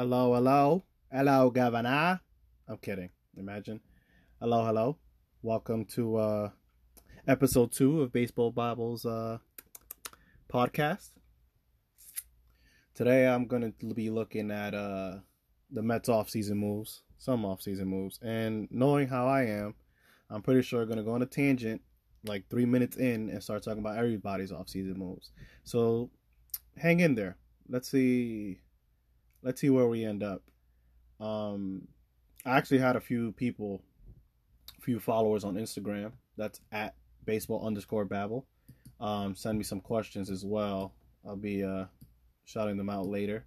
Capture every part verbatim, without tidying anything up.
Hello, hello. Hello, Governor. I'm kidding. Imagine. Hello, hello. Welcome to uh episode two of Baseball Bibles uh podcast. Today I'm gonna be looking at uh the Mets off-season moves, some off-season moves, and knowing how I am, I'm pretty sure I'm gonna go on a tangent like three minutes in and start talking about everybody's off-season moves. So hang in there. Let's see. Let's see where we end up. Um, I actually had a few people, a few followers on Instagram. That's at baseball underscore babble. Um, send me some questions as well. I'll be uh, shouting them out later.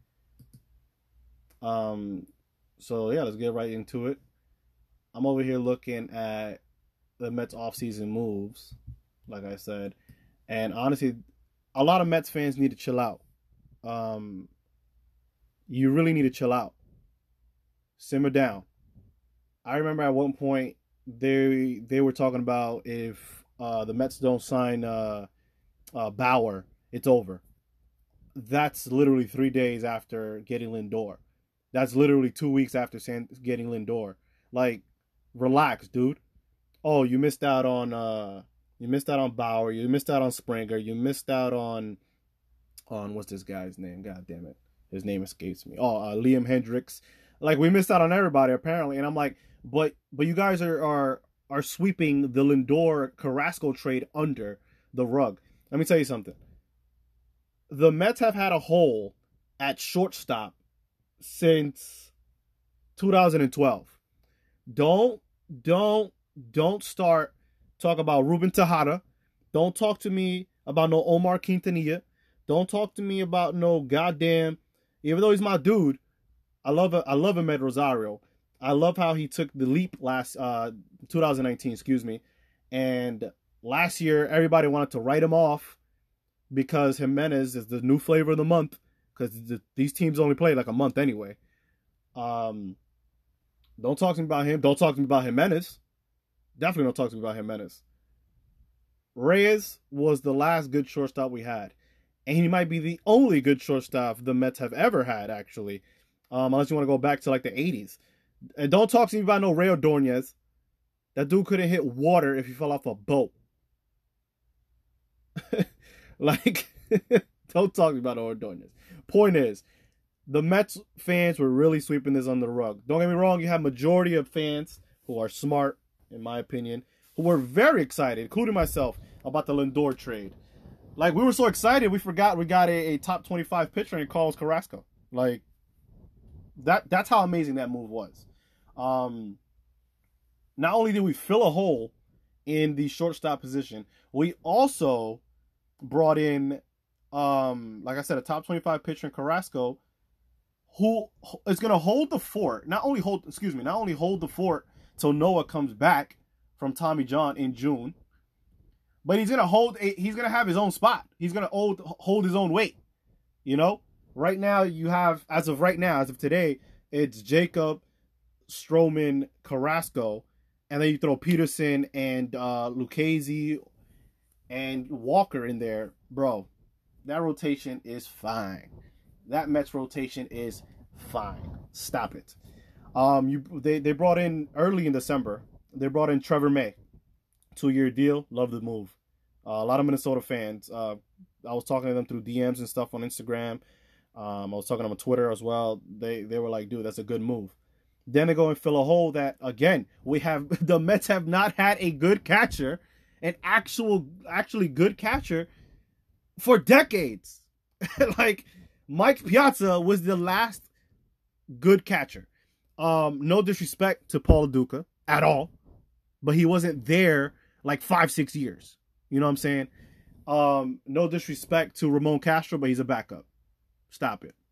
Um, so yeah, let's get right into it. I'm over here looking at the Mets offseason moves, like I said, and honestly, a lot of Mets fans need to chill out. Um, you really need to chill out. Simmer down. I remember at one point they they were talking about if uh, the Mets don't sign uh, uh, Bauer, it's over. That's literally three days after getting Lindor. That's literally two weeks after getting Lindor. Like, relax, dude. Oh, you missed out on uh, you missed out on Bauer. You missed out on Springer. You missed out on on what's this guy's name? God damn it, his name escapes me. Oh, uh, Liam Hendricks. Like, we missed out on everybody apparently, and I'm like, but but you guys are are are sweeping the Lindor Carrasco trade under the rug. Let me tell you something. The Mets have had a hole at shortstop since two thousand twelve. Don't don't don't start talk about Ruben Tejada. Don't talk to me about no Omar Quintanilla. Don't talk to me about no goddamn. Even though he's my dude, I love I love him at Rosario. I love how he took the leap last uh twenty nineteen, excuse me. And last year everybody wanted to write him off because Jimenez is the new flavor of the month, because the, these teams only play like a month anyway. Um, don't talk to me about him. Don't talk to me about Jimenez. Definitely don't talk to me about Jimenez. Reyes was the last good shortstop we had, and he might be the only good shortstop the Mets have ever had, actually. Um, unless you want to go back to like the eighties. And don't talk to me about no Ray Ordonez. That dude couldn't hit water if he fell off a boat. Like, don't talk to me about Ordonez. Point is, the Mets fans were really sweeping this under the rug. Don't get me wrong, you have majority of fans who are smart, in my opinion, who were very excited, including myself, about the Lindor trade. Like, we were so excited, we forgot we got a, a top twenty-five pitcher in Carlos Carrasco. Like, That that's how amazing that move was. Um, not only did we fill a hole in the shortstop position, we also brought in, um, like I said, a top twenty-five pitcher in Carrasco, who is going to hold the fort. Not only hold, excuse me, not only hold the fort till Noah comes back from Tommy John in June, but he's going to hold. A, he's going to have his own spot. He's going to hold hold his own weight. You know. Right now, you have, as of right now, as of today, it's Jacob, Stroman, Carrasco, and then you throw Peterson and uh, Lucchesi and Walker in there. Bro, that rotation is fine. That Mets rotation is fine. Stop it. Um, you they, they brought in, early in December, they brought in Trevor May. Two-year deal. Love the move. Uh, a lot of Minnesota fans. Uh, I was talking to them through D Ms and stuff on Instagram. Um, I was talking to them on Twitter as well. They they were like, dude, that's a good move. Then they go and fill a hole that, again, we have, the Mets have not had a good catcher, an actual, actually good catcher for decades. Like, Mike Piazza was the last good catcher. Um, no disrespect to Paul Duca at all, but he wasn't there like five, six years. You know what I'm saying? Um, no disrespect to Ramon Castro, but he's a backup. Stop it.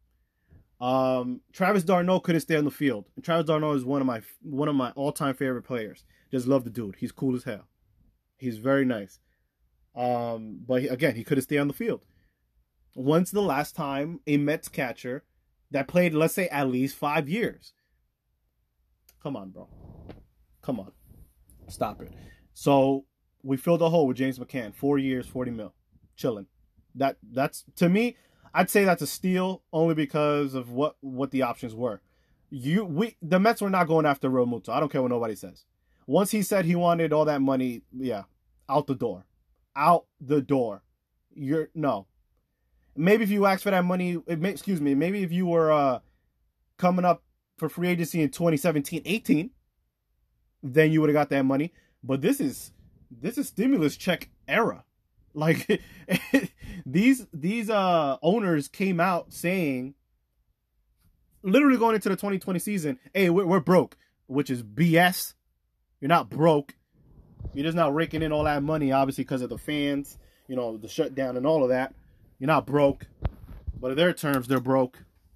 Um, Travis d'Arnaud couldn't stay on the field. And Travis d'Arnaud is one of my one of my all-time favorite players. Just love the dude. He's cool as hell. He's very nice. Um, but he, again, he couldn't stay on the field. When's the last time a Mets catcher that played, let's say, at least five years? Come on, bro. Come on. Stop it. So we filled the hole with James McCann. Four years, forty mil. Chilling. That that's to me. I'd say that's a steal only because of what what the options were. You we the Mets were not going after Real Muto. I don't care what nobody says. Once he said he wanted all that money, yeah, out the door, out the door. You're no. Maybe if you asked for that money, it may, excuse me, maybe if you were uh, coming up for free agency in twenty seventeen eighteen, then you would have got that money. But this is this is stimulus check era. Like these these uh owners came out saying, literally going into the twenty twenty season, hey, we're, we're broke, which is B S. You're not broke. You're just not raking in all that money, obviously, because of the fans, you know, the shutdown and all of that. You're not broke. But in their terms, they're broke.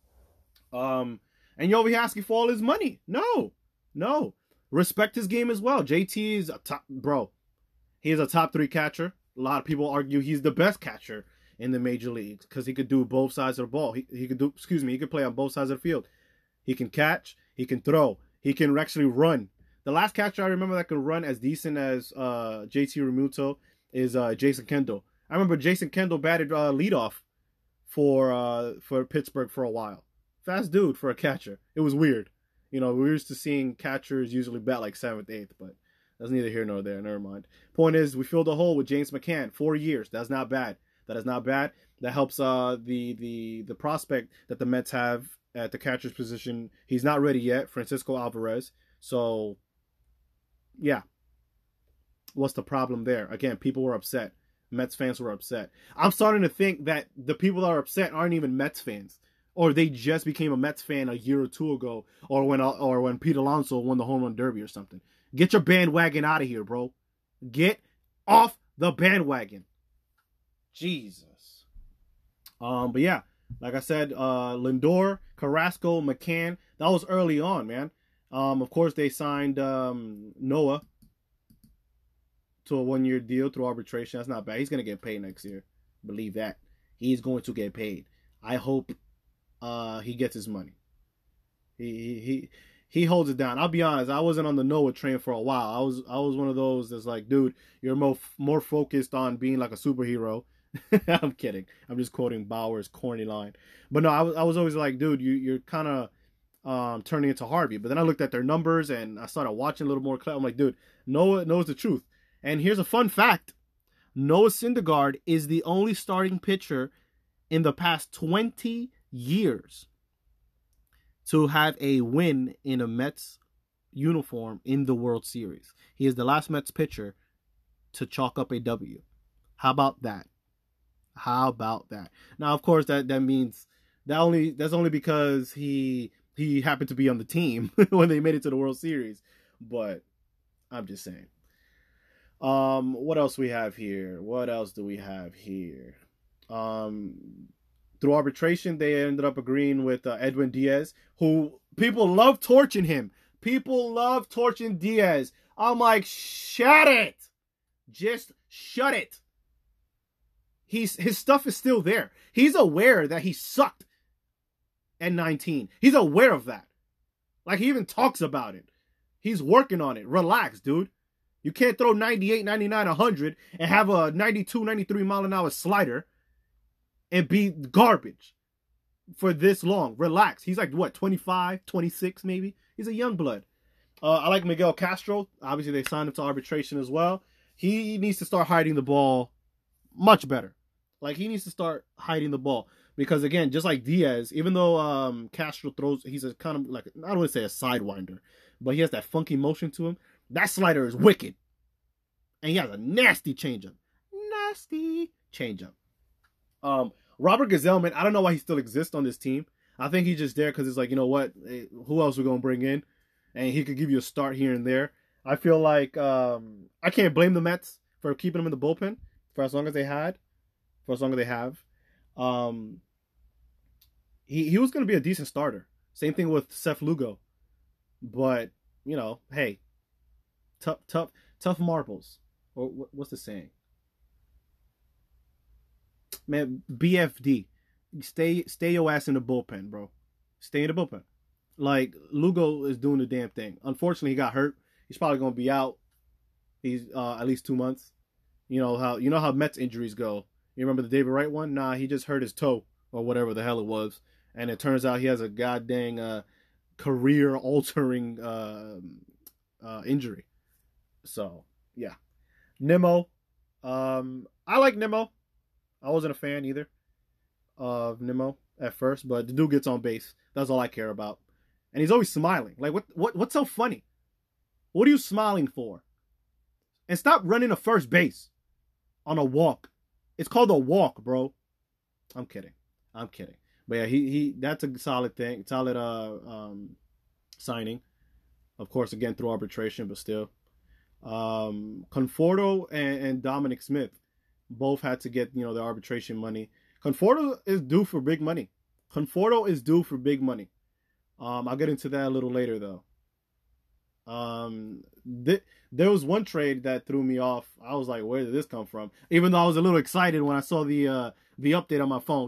Um, and you're over here asking for all his money. No. No. Respect his game as well. J T is a top, bro. He is a top three catcher. A lot of people argue he's the best catcher in the major leagues because he could do both sides of the ball. He, he could do, excuse me, he could play on both sides of the field. He can catch. He can throw. He can actually run. The last catcher I remember that could run as decent as uh, J T Realmuto is uh, Jason Kendall. I remember Jason Kendall batted uh, leadoff for uh, for Pittsburgh for a while. Fast dude for a catcher. It was weird. You know, we're used to seeing catchers usually bat like seventh, eighth, but that's neither here nor there. Never mind. Point is, we filled a hole with James McCann. Four years. That's not bad. That is not bad. That helps uh, the the the prospect that the Mets have at the catcher's position. He's not ready yet, Francisco Alvarez. So, yeah. What's the problem there? Again, people were upset. Mets fans were upset. I'm starting to think that the people that are upset aren't even Mets fans, or they just became a Mets fan a year or two ago, or when or when Pete Alonso won the home run derby or something. Get your bandwagon out of here, bro. Get off the bandwagon. Jesus. Um, but yeah, like I said, uh, Lindor, Carrasco, McCann. That was early on, man. Um, of course, they signed um, Noah to a one-year deal through arbitration. That's not bad. He's going to get paid next year. Believe that. He's going to get paid. I hope uh, he gets his money. He he he he holds it down. I'll be honest. I wasn't on the Noah train for a while. I was I was one of those that's like, dude, you're more more focused on being like a superhero. I'm kidding. I'm just quoting Bauer's corny line. But no, I was I was always like, dude, you you're kind of um, turning into Harvey. But then I looked at their numbers and I started watching a little more. I'm like, dude, Noah knows the truth. And here's a fun fact. Noah Syndergaard is the only starting pitcher in the past twenty years to have a win in a Mets uniform in the World Series. He is the last Mets pitcher to chalk up a W. How about that? How about that? Now, of course, that, that means that only that's only because he he happened to be on the team when they made it to the World Series. But I'm just saying. Um, what else we have here? What else do we have here? Um, through arbitration, they ended up agreeing with uh, Edwin Diaz, who people love torching him. People love torching Diaz. I'm like, shut it. Just shut it. He's his stuff is still there. He's aware that he sucked at nineteen. He's aware of that. Like, he even talks about it. He's working on it. Relax, dude. You can't throw ninety-eight, ninety-nine, one hundred and have a ninety-two, ninety-three mile an hour slider and be garbage for this long. Relax. He's like, what, twenty-five, twenty-six maybe? He's a young blood. Uh, I like Miguel Castro. Obviously, they signed him to arbitration as well. He needs to start hiding the ball much better. Like, he needs to start hiding the ball. Because, again, just like Diaz, even though um, Castro throws, he's a kind of like, I don't want to say a sidewinder, but he has that funky motion to him. That slider is wicked. And he has a nasty changeup. Nasty changeup. Um, Robert Gazelman, I don't know why he still exists on this team. I think he's just there because it's like, you know what? Who else we're going to bring in? And he could give you a start here and there. I feel like um, I can't blame the Mets for keeping him in the bullpen for as long as they had. For as long as they have. Um, he, he was going to be a decent starter. Same thing with Seth Lugo. But, you know, hey. Tough, tough, tough marbles. Or what's the saying? Man, B F D. Stay, stay your ass in the bullpen, bro. Stay in the bullpen. Like, Lugo is doing the damn thing. Unfortunately, he got hurt. He's probably gonna be out. He's uh, at least two months. You know how you know how Mets injuries go. You remember the David Wright one? Nah, he just hurt his toe or whatever the hell it was, and it turns out he has a goddamn uh, career-altering uh, uh, injury. So yeah, Nimmo. Um, I like Nimmo. I wasn't a fan either of Nimmo at first, but the dude gets on base. That's all I care about, and he's always smiling. Like what? What? What's so funny? What are you smiling for? And stop running a first base on a walk. It's called a walk, bro. I'm kidding. I'm kidding. But yeah, he he. That's a solid thing. Solid uh um signing. Of course, again through arbitration, but still. Um, Conforto and, and Dominic Smith both had to get, you know, the arbitration money. Conforto is due for big money. Conforto is due for big money. Um, I'll get into that a little later though. Um, th- there was one trade that threw me off. I was like, where did this come from? Even though I was a little excited when I saw the uh the update on my phone.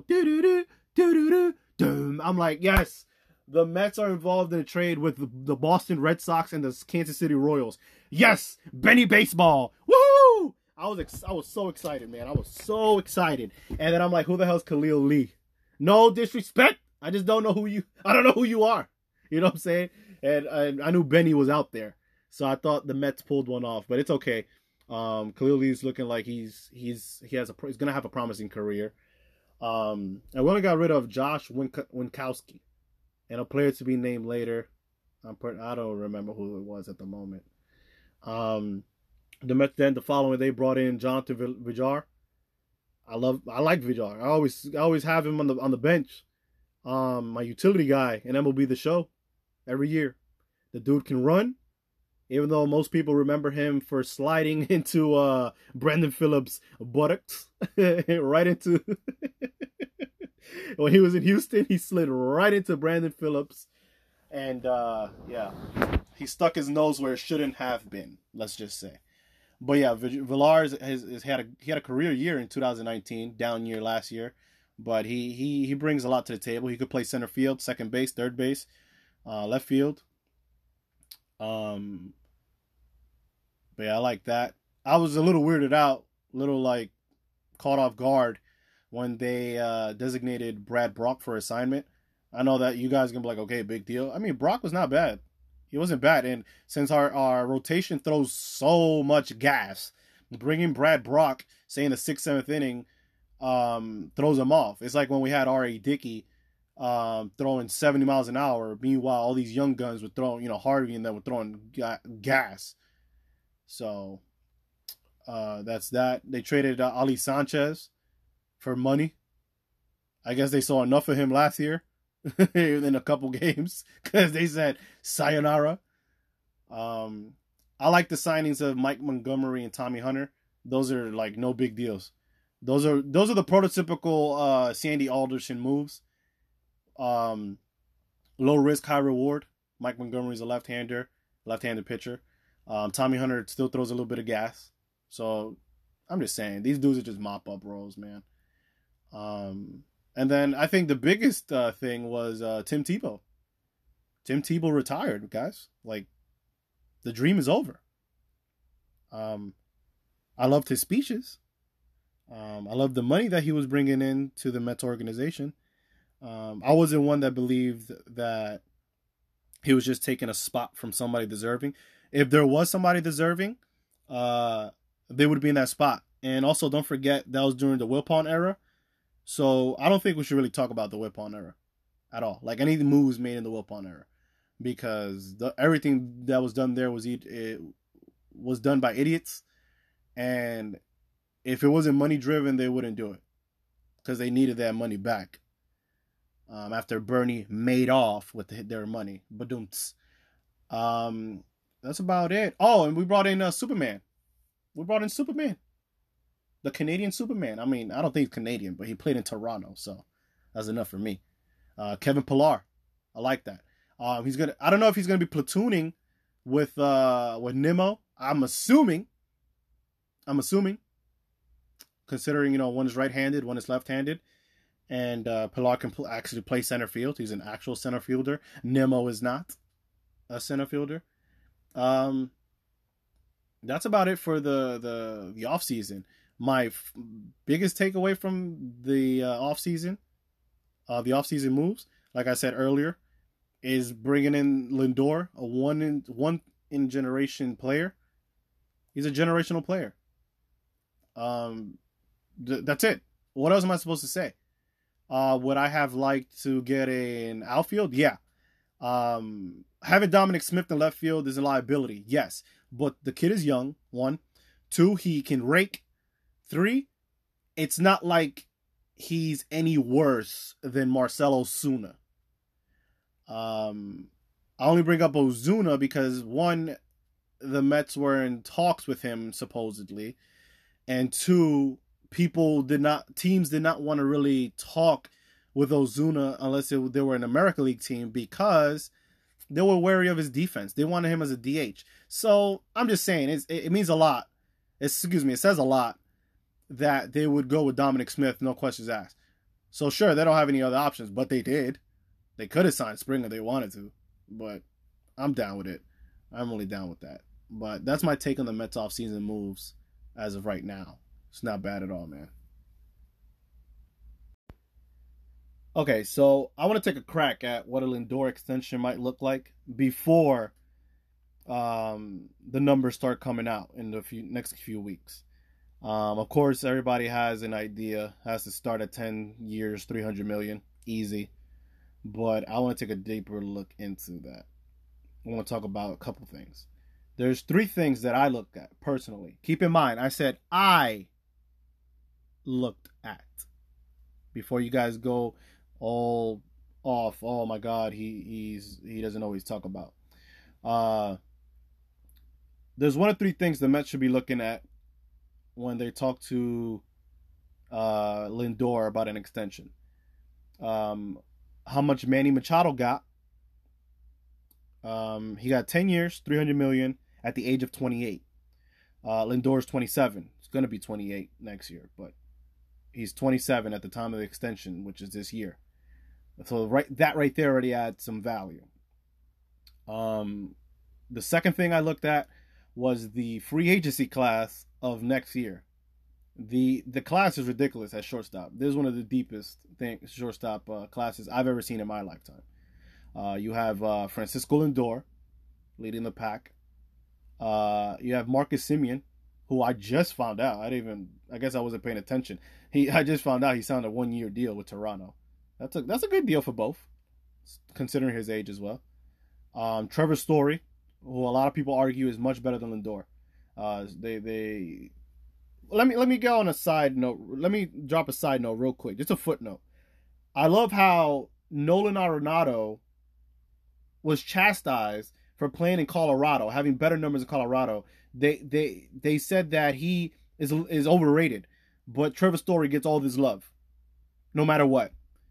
I'm like, yes, the Mets are involved in a trade with the Boston Red Sox and the Kansas City Royals. Yes, Benny Baseball. Woohoo! I was ex- I was so excited, man. I was so excited. And then I'm like, who the hell's Khalil Lee? No disrespect. I just don't know who you. I don't know who you are. You know what I'm saying? And I, I knew Benny was out there, so I thought the Mets pulled one off. But it's okay. Um, Khalil Lee's looking like he's he's he has a he's gonna have a promising career. Um, I only got rid of Josh Wink- Winkowski, and a player to be named later. I'm per- I don't remember who it was at the moment. Um, the Mets then the following they brought in Jonathan Villar. I love I like Villar. I always I always have him on the on the bench. Um, my utility guy in M L B The Show every year. The dude can run, even though most people remember him for sliding into uh Brandon Phillips' buttocks right into when he was in Houston, he slid right into Brandon Phillips, and uh, yeah, he stuck his nose where it shouldn't have been. Let's just say, but yeah, Villar has, has had a he had a career year in two thousand nineteen, down year last year, but he he he brings a lot to the table. He could play center field, second base, third base, uh, left field. Um, but yeah, I like that. I was a little weirded out, a little like caught off guard when they uh, designated Brad Brach for assignment. I know that you guys are going to be like, okay, big deal. I mean, Brach was not bad. He wasn't bad. And since our, our rotation throws so much gas, bringing Brad Brach, say in the sixth, seventh inning, um, throws him off. It's like when we had R A. Dickey um, throwing seventy miles an hour. Meanwhile, all these young guns were throwing, you know, Harvey and them were throwing ga- gas. So uh, that's that. They traded uh, Ali Sanchez for money. I guess they saw enough of him last year in a couple games because they said sayonara. Um, I like the signings of Mike Montgomery and Tommy Hunter. Those are like no big deals. Those are those are the prototypical uh, Sandy Alderson moves. Um, low risk, high reward. Mike Montgomery's a left-hander, left-handed pitcher. Um, Tommy Hunter still throws a little bit of gas. So I'm just saying, these dudes are just mop-up roles, man. Um, and then I think the biggest uh, thing was uh, Tim Tebow. Tim Tebow retired, guys. Like, the dream is over. Um, I loved his speeches. Um, I loved the money that he was bringing in to the Mets organization. Um, I wasn't one that believed that he was just taking a spot from somebody deserving. If there was somebody deserving, uh, they would be in that spot. And also, don't forget, that was during the Wilpon era. So I don't think we should really talk about the Wilpon era at all. Like any moves made in the Wilpon era, because the, everything that was done there was it was done by idiots, and if it wasn't money driven, they wouldn't do it because they needed that money back. Um, after Bernie made off with the, their money, badumts. Um, that's about it. Oh, and we brought in uh, Superman. We brought in Superman. The Canadian Superman. I mean, I don't think he's Canadian, but he played in Toronto, so that's enough for me. Uh, Kevin Pillar. I like that. Um, he's gonna. I don't know if he's gonna be platooning with uh, with Nimmo. I'm assuming. I'm assuming. Considering, you know, one is right-handed, one is left-handed, and uh, Pillar can pl- actually play center field. He's an actual center fielder. Nimmo is not a center fielder. Um, that's about it for the the the off season. My f- biggest takeaway from the uh, off season uh, the offseason moves, like I said earlier, is bringing in Lindor, a one in one in generation player. He's a generational player. Um, th- that's it. What else am I supposed to say? Uh, would I have liked to get an outfield? Yeah. Um, having Dominic Smith in left field is a liability. Yes, but the kid is young. One, two, he can rake. Three, it's not like he's any worse than Marcell Ozuna. Um, I only bring up Ozuna because one, the Mets were in talks with him supposedly, and two, people did not, teams did not want to really talk with Ozuna unless it, they were an American League team because they were wary of his defense. They wanted him as a D H. So I'm just saying, it's, it means a lot. Excuse me, it says a lot that they would go with Dominic Smith, no questions asked. So sure, they don't have any other options, but they did. They could have signed Springer if they wanted to, but I'm down with it. I'm only down with that. But that's my take on the Mets offseason moves as of right now. It's not bad at all, man. Okay, so I want to take a crack at what a Lindor extension might look like before um, the numbers start coming out in the few, next few weeks. Um, of course, everybody has an idea, has to start at ten years, three hundred million, easy. But I want to take a deeper look into that. I want to talk about a couple things. There's three things that I looked at personally. Keep in mind, I said I looked at. Before you guys go all off, oh my God, he he's he doesn't always talk about. Uh, there's one of three things the Mets should be looking at when they talk to uh, Lindor about an extension. Um, how much Manny Machado got. Um, he got ten years, three hundred million dollars at the age of twenty-eight. Uh, Lindor's twenty-seven. He's going to be twenty-eight next year, but he's twenty-seven at the time of the extension, which is this year. So right, that right there already adds some value. Um, the second thing I looked at was the free agency class of next year. The the class is ridiculous at shortstop. This is one of the deepest thing, shortstop uh, classes I've ever seen in my lifetime. Uh, you have uh, Francisco Lindor leading the pack. Uh, you have Marcus Semien, who I just found out. I didn't even. I guess I wasn't paying attention. He. I just found out he signed a one-year deal with Toronto. That's a that's a good deal for both, considering his age as well. Um, Trevor Story, who a lot of people argue is much better than Lindor. Uh, they they. Let me let me go on a side note. Let me drop a side note real quick. Just a footnote. I love how Nolan Arenado was chastised for playing in Colorado, having better numbers in Colorado. They they they said that he is is overrated, but Trevor Story gets all this love, no matter what.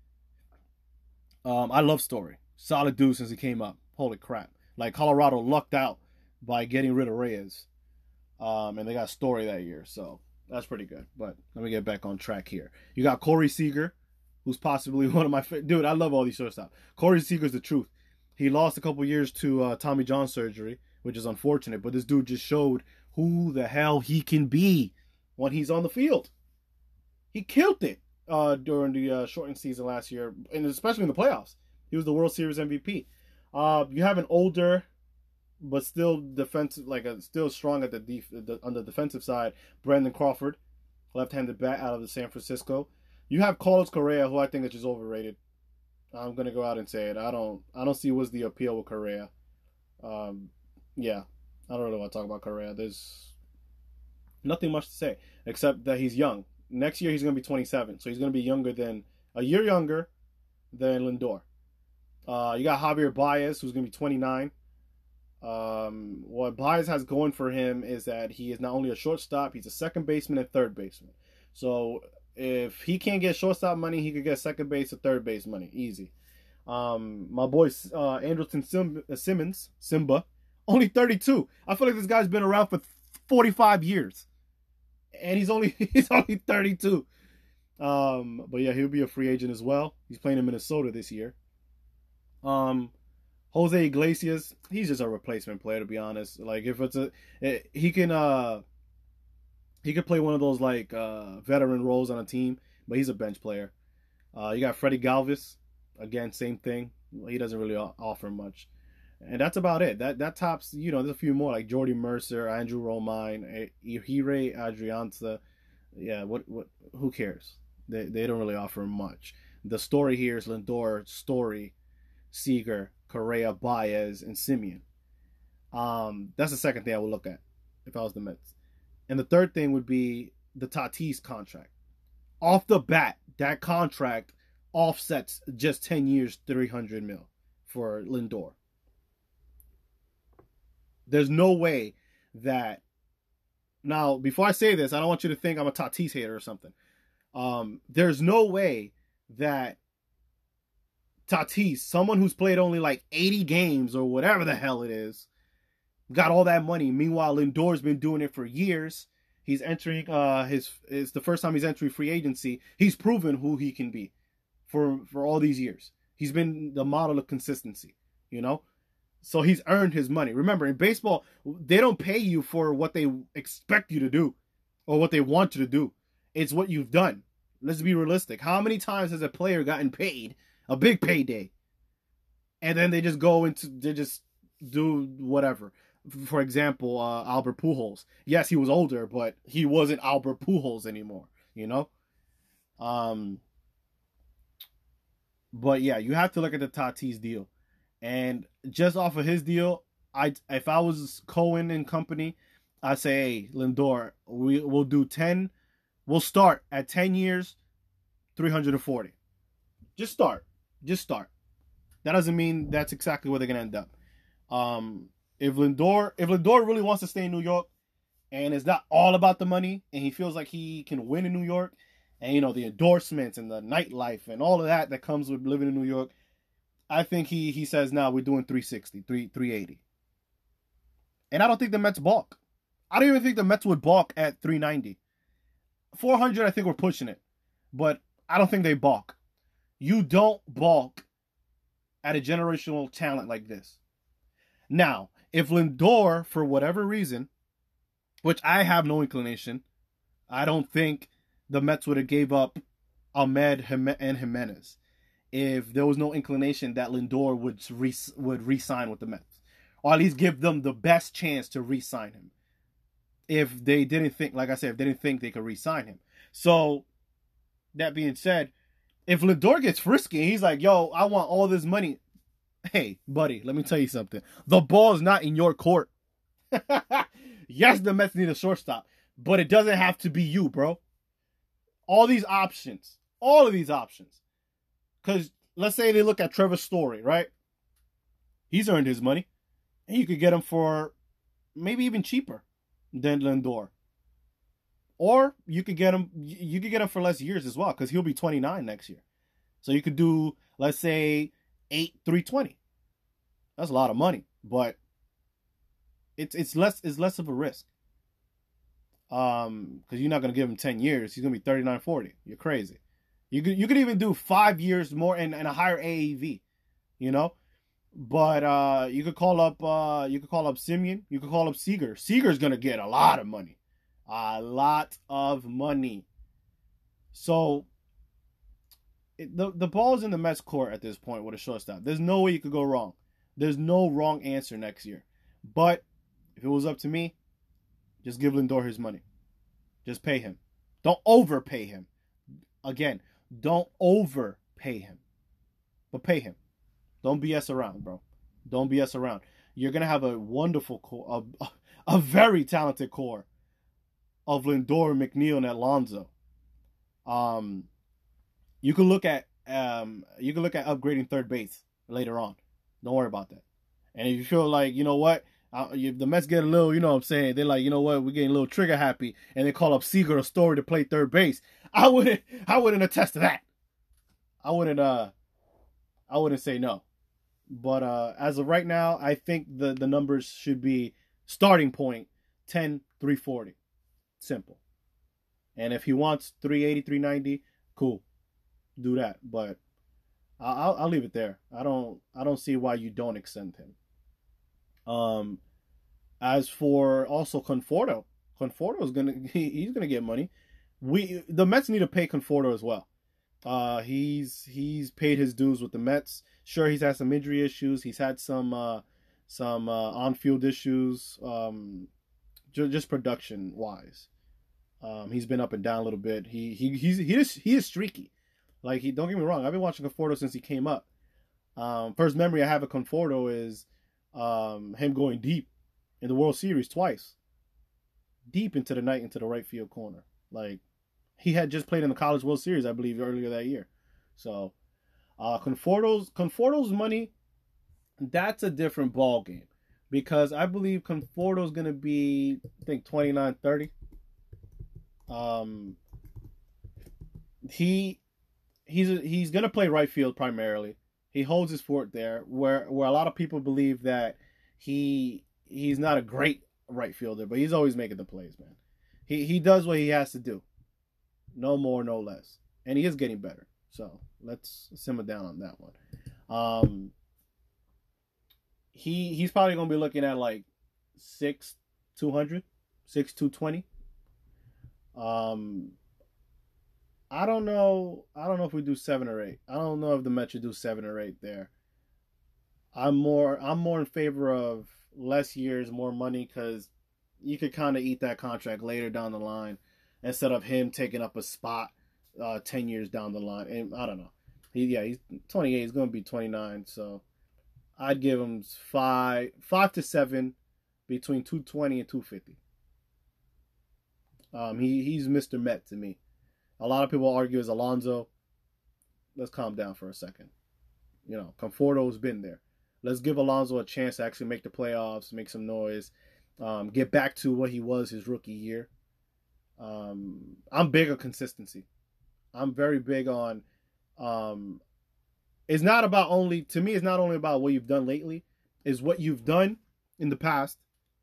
Um, I love Story. Solid dude since he came up. Holy crap! Like Colorado lucked out by getting rid of Reyes, um, and they got Story that year, so that's pretty good. But let me get back on track here. You got Corey Seager, who's possibly one of my favorite. Dude, I love all these shortstops. Corey Seager's the truth. He lost a couple years to uh, Tommy John surgery, which is unfortunate. But this dude just showed who the hell he can be when he's on the field. He killed it uh, during the uh, shortened season last year, and especially in the playoffs. He was the World Series M V P. Uh, you have an older, but still defensive, like a, still strong at the, def- the on the defensive side, Brandon Crawford, left-handed bat out of the San Francisco. You have Carlos Correa, who I think is just overrated. I'm gonna go out and say it. I don't. I don't see what's the appeal with Correa. Um, yeah, I don't really want to talk about Correa. There's nothing much to say except that he's young. Next year he's gonna be twenty-seven, so he's gonna be younger than a year younger than Lindor. Uh, you got Javier Baez, who's gonna be twenty-nine. Um, what Baez has going for him is that he is not only a shortstop, he's a second baseman and third baseman. So if he can't get shortstop money, he could get second base or third base money. Easy. Um, my boy uh, Andrelton Sim- Simmons, Simba, only thirty-two. I feel like this guy's been around for forty-five years. And he's only he's only thirty-two. Um, but yeah, he'll be a free agent as well. He's playing in Minnesota this year. Um, Jose Iglesias, he's just a replacement player, to be honest. Like, if it's a... It, he can... uh. He could play one of those like uh, veteran roles on a team, but he's a bench player. Uh, you got Freddie Galvis. Again, same thing. He doesn't really offer much. And that's about it. That that tops, you know, there's a few more like Jordy Mercer, Andrew Romine, Ehire Adrianza. Yeah, what what who cares? They they don't really offer much. The story here is Lindor, Story, Seager, Correa, Baez, and Simeon. Um, that's the second thing I would look at if I was the Mets. And the third thing would be the Tatis contract. Off the bat, that contract offsets just ten years, three hundred mil for Lindor. There's no way that... Now, before I say this, I don't want you to think I'm a Tatis hater or something. Um, there's no way that Tatis, someone who's played only like eighty games or whatever the hell it is, got all that money. Meanwhile, Lindor's been doing it for years. He's entering uh his it's the first time he's entering free agency. He's proven who he can be for for all these years. He's been the model of consistency, you know? So he's earned his money. Remember, in baseball, they don't pay you for what they expect you to do or what they want you to do. It's what you've done. Let's be realistic. How many times has a player gotten paid a big payday and then they just go into, they just do whatever? For example, uh, Albert Pujols. Yes, he was older, but he wasn't Albert Pujols anymore, you know? Um, but yeah, you have to look at the Tatis deal. And just off of his deal, I if I was Cohen and company, I'd say, hey, Lindor, we, we'll do ten. We'll start at ten years, three hundred forty. Just start. Just start. That doesn't mean that's exactly where they're going to end up. Um, if Lindor, if Lindor really wants to stay in New York and it's not all about the money and he feels like he can win in New York and, you know, the endorsements and the nightlife and all of that that comes with living in New York, I think he he says, now nah, we're doing three sixty, three eighty. And I don't think the Mets balk. I don't even think the Mets would balk at three ninety. four hundred, I think we're pushing it. But I don't think they balk. You don't balk at a generational talent like this. Now, if Lindor, for whatever reason, which I have no inclination, I don't think the Mets would have gave up Ahmed and Jimenez if there was no inclination that Lindor would re- would re-sign with the Mets. Or at least give them the best chance to re-sign him. If they didn't think, like I said, if they didn't think they could re-sign him. So, that being said, if Lindor gets frisky and he's like, yo, I want all this money. Hey, buddy, let me tell you something. The ball is not in your court. Yes, the Mets need a shortstop, but it doesn't have to be you, bro. All these options, all of these options. Because let's say they look at Trevor Story, right? He's earned his money. And you could get him for maybe even cheaper than Lindor. Or you could get him you could get him for less years as well, because he'll be twenty-nine next year. So you could do, let's say, eight three twenty. That's a lot of money, but it's it's less it's less of a risk. Um, because you're not gonna give him ten years. He's gonna be thirty-nine forty. You're crazy. You could you could even do five years more and, and a higher A A V, you know. But uh, you could call up uh, you could call up Simeon. You could call up Seager. Seager's gonna get a lot of money, a lot of money. So it, the the ball's in the Mets court at this point with a shortstop. There's no way you could go wrong. There's no wrong answer next year. But if it was up to me, just give Lindor his money. Just pay him. Don't overpay him. Again. Don't overpay him, but pay him. Don't B S around, bro. Don't B S around. You're going to have a wonderful core, a, a very talented core of Lindor, McNeil, and Alonso. Um, you can look at um, you can look at upgrading third base later on. Don't worry about that. And if you feel like, you know what, uh, if the Mets get a little, you know what I'm saying, they're like, you know what, we're getting a little trigger happy, and they call up Seager or Story to play third base. I wouldn't, I wouldn't attest to that. I wouldn't, uh, I wouldn't say no. But uh, as of right now, I think the, the numbers should be starting point ten, three forty. Simple. And if he wants three eighty, three ninety, cool, do that. But I'll, I'll leave it there. I don't, I don't see why you don't extend him. Um, as for also Conforto, Conforto is gonna, he, he's gonna get money. We the Mets need to pay Conforto as well. Uh, he's he's paid his dues with the Mets. Sure, he's had some injury issues. He's had some uh, some uh, on-field issues, um, ju- just production wise. Um, he's been up and down a little bit. He he he's he is he is streaky. Like he don't get me wrong. I've been watching Conforto since he came up. Um, first memory I have of Conforto is um, him going deep in the World Series twice, deep into the night into the right field corner. Like he had just played in the College World Series, I believe, earlier that year. So uh, Conforto's Conforto's money, that's a different ball game because I believe Conforto's gonna be, I think, twenty-nine, thirty. Um, he he's he's gonna play right field primarily. He holds his fort there, where where a lot of people believe that he he's not a great right fielder, but he's always making the plays, man. He he does what he has to do, no more, no less, and he is getting better. So let's simmer down on that one. Um, he he's probably gonna be looking at like six two hundred, six two twenty. Um, I don't know. I don't know if we do seven or eight. I don't know if the Mets should do seven or eight there. I'm more. I'm more in favor of less years, more money, because you could kind of eat that contract later down the line instead of him taking up a spot uh, ten years down the line. And I don't know. He yeah, he's twenty-eight. He's going to be twenty-nine. So I'd give him five, five to seven, between two twenty and two fifty. Um, he he's Mister Met to me. A lot of people argue as Alonso. Let's calm down for a second. You know, Conforto's been there. Let's give Alonso a chance to actually make the playoffs, make some noise, um, get back to what he was his rookie year. Um, I'm big on consistency. I'm very big on. Um, it's not about only to me. It's not only about what you've done lately. It's what you've done in the past,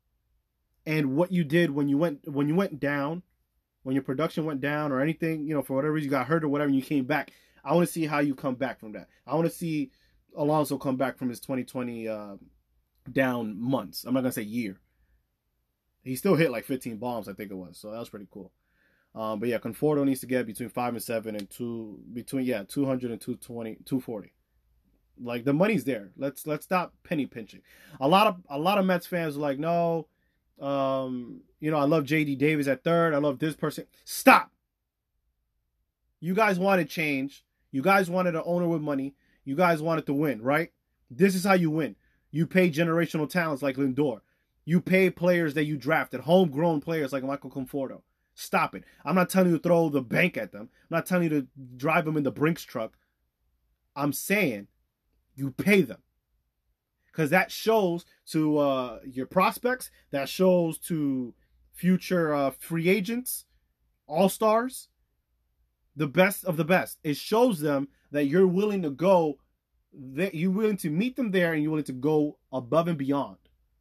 and what you did when you went when you went down, when your production went down or anything. You know, for whatever reason you got hurt or whatever, and you came back. I want to see how you come back from that. I want to see Alonso come back from his twenty twenty uh, down months. I'm not gonna say year. He still hit like fifteen bombs, I think it was. So that was pretty cool. Um, but yeah, Conforto needs to get between five and seven and two between yeah two hundred and two twenty, two forty. Like the money's there. Let's let's stop penny pinching. A lot of a lot of Mets fans are like, no, um, you know, I love J D Davis at third. I love this person. Stop. You guys wanted change. You guys wanted an owner with money. You guys wanted to win, right? This is how you win. You pay generational talents like Lindor. You pay players that you drafted, homegrown players like Michael Conforto. Stop it. I'm not telling you to throw the bank at them. I'm not telling you to drive them in the Brinks truck. I'm saying you pay them. Because that shows to uh, your prospects. That shows to future uh, free agents, all-stars, the best of the best. It shows them that you're willing to go, that you're willing to meet them there and you're willing to go above and beyond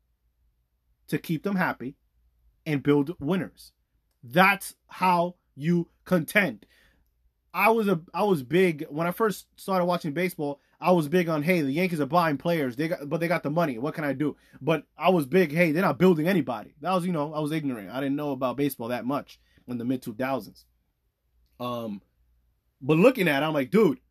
to keep them happy and build winners. That's how you contend. I was a I was big when I first started watching baseball. I was big on, hey, the Yankees are buying players, they got but they got the money. What can I do? But I was big, hey, they're not building anybody. That was, you know, I was ignorant. I didn't know about baseball that much in the mid two thousands. Um, but looking at it, I'm like, dude,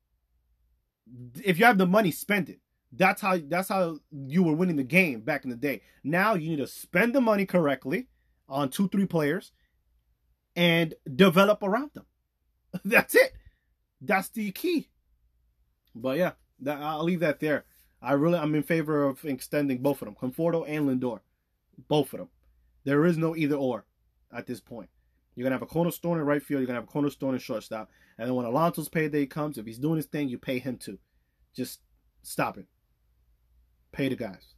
if you have the money, spend it. That's how that's how you were winning the game back in the day. Now you need to spend the money correctly on two, three players and develop around them. That's it. That's the key. But yeah, that, I'll leave that there. I really, I'm in favor of extending both of them, Conforto and Lindor, both of them. There is no either or at this point. You're gonna have a cornerstone in right field. You're gonna have a cornerstone in shortstop. And then when Alonso's payday comes, if he's doing his thing, you pay him too. Just stop it. Pay the guys.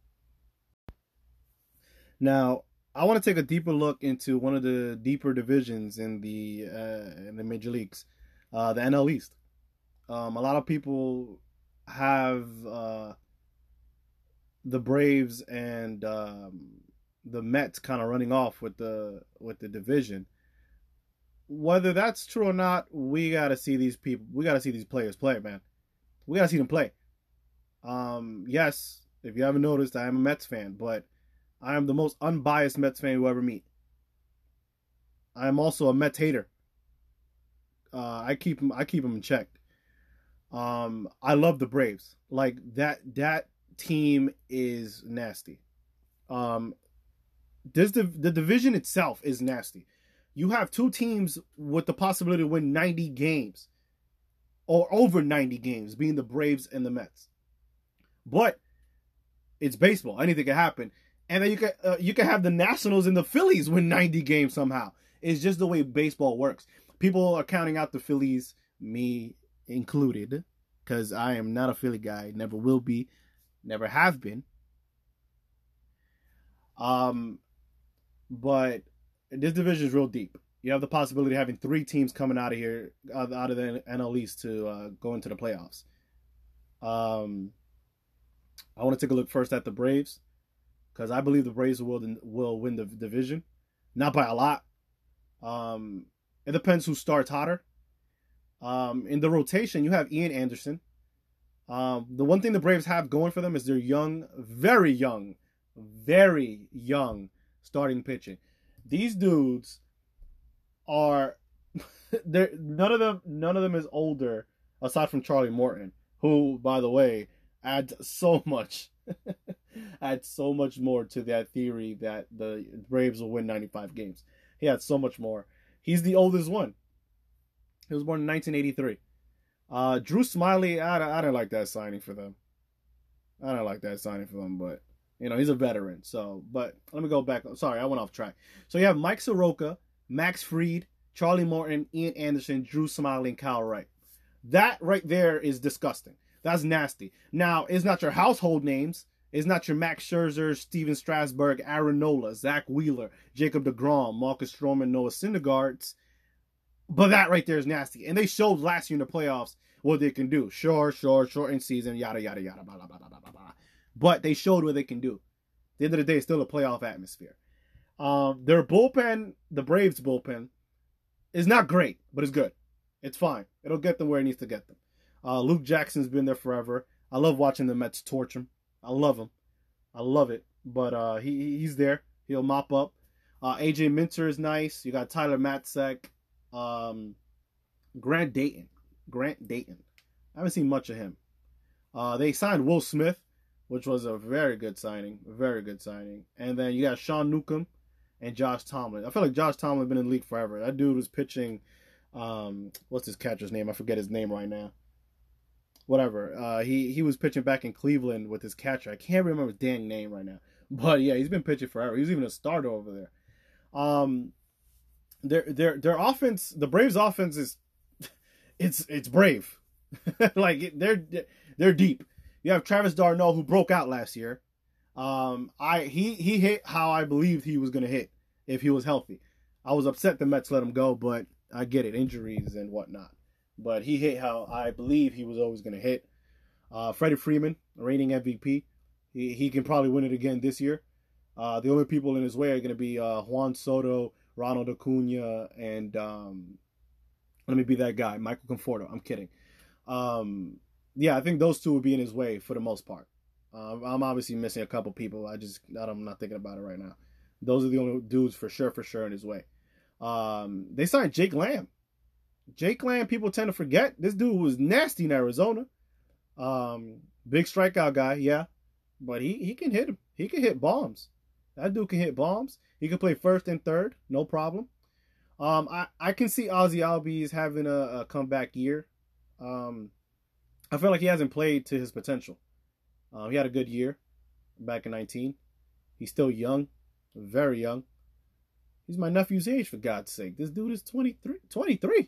Now, I want to take a deeper look into one of the deeper divisions in the uh, in the major leagues, uh, the N L East. Um, a lot of people have uh, the Braves and um, the Mets kind of running off with the with the division. Whether that's true or not, we gotta see these people. We gotta see these players play, man. We gotta see them play. Um, yes, if you haven't noticed, I am a Mets fan, but I am the most unbiased Mets fan you'll ever meet. I am also a Mets hater. Uh, I keep them. I keep them in check. Um, I love the Braves. Like that. That team is nasty. Um, this the the division itself is nasty. You have two teams with the possibility to win ninety games or over ninety games, being the Braves and the Mets. But it's baseball; anything can happen. And then you can uh, you can have the Nationals and the Phillies win ninety games somehow. It's just the way baseball works. People are counting out the Phillies, me included, because I am not a Philly guy. Never will be, never have been. Um, but this division is real deep. You have the possibility of having three teams coming out of here, out of the N L East, to uh, go into the playoffs. Um, I want to take a look first at the Braves, because I believe the Braves will will win the division, not by a lot. Um, it depends who starts hotter. Um, in the rotation, you have Ian Anderson. Um, the one thing the Braves have going for them is they're young, very young, very young starting pitching. These dudes are they're none of them none of them is older aside from Charlie Morton, who, by the way, adds so much adds so much more to that theory that the Braves will win ninety-five games. He had so much more. He's the oldest one. He was born in nineteen eighty-three. Uh, Drew Smyly, I, I didn't like that signing for them. I don't like that signing for them, but, you know, he's a veteran. So, but let me go back. Sorry, I went off track. So you have Mike Soroka, Max Fried, Charlie Morton, Ian Anderson, Drew Smyly, and Kyle Wright. That right there is disgusting. That's nasty. Now, it's not your household names. It's not your Max Scherzer, Steven Strasburg, Aaron Nola, Zach Wheeler, Jacob deGrom, Marcus Stroman, Noah Syndergaards. But that right there is nasty. And they showed last year in the playoffs what they can do. Sure, sure, shortened season, yada, yada, yada, blah, blah, blah, blah, blah, blah. But they showed what they can do. At the end of the day, it's still a playoff atmosphere. Um, their bullpen, the Braves bullpen, is not great, but it's good. It's fine. It'll get them where it needs to get them. Uh, Luke Jackson's been there forever. I love watching the Mets torch him. I love him. I love it. But uh, he he's there. He'll mop up. Uh, A J Minter is nice. You got Tyler Matzek. Um, Grant Dayton. Grant Dayton. I haven't seen much of him. Uh, they signed Will Smith, which was a very good signing. Very good signing. And then you got Sean Newcomb and Josh Tomlin. I feel like Josh Tomlin has been in the league forever. That dude was pitching, um, what's his catcher's name? I forget his name right now. Whatever. Uh, he, he was pitching back in Cleveland with his catcher. I can't remember his dang name right now. But yeah, he's been pitching forever. He was even a starter over there. Um, their their their offense, the Braves' offense is, it's it's brave. Like they're they're deep. You have Travis d'Arnaud, who broke out last year. Um, I he he hit how I believed he was gonna hit if he was healthy. I was upset the Mets let him go, but I get it, injuries and whatnot. But he hit how I believe he was always gonna hit. Uh, Freddie Freeman, reigning M V P, he he can probably win it again this year. Uh, the only people in his way are gonna be uh, Juan Soto, Ronald Acuna, and um, let me be that guy, Michael Conforto. I'm kidding. Um, yeah, I think those two would be in his way for the most part. Uh, I'm obviously missing a couple people. I just, I'm not thinking about it right now. Those are the only dudes for sure, for sure in his way. Um, they signed Jake Lamb. Jake Lamb, people tend to forget. This dude was nasty in Arizona. Um, big strikeout guy, yeah. But he, he can hit him. He can hit bombs. That dude can hit bombs. He can play first and third, no problem. Um, I, I can see Ozzy Albies having a, a comeback year. Um, I feel like he hasn't played to his potential. Uh, he had a good year back in nineteen. He's still young, very young. He's my nephew's age, for God's sake. This dude is twenty-three. twenty-three.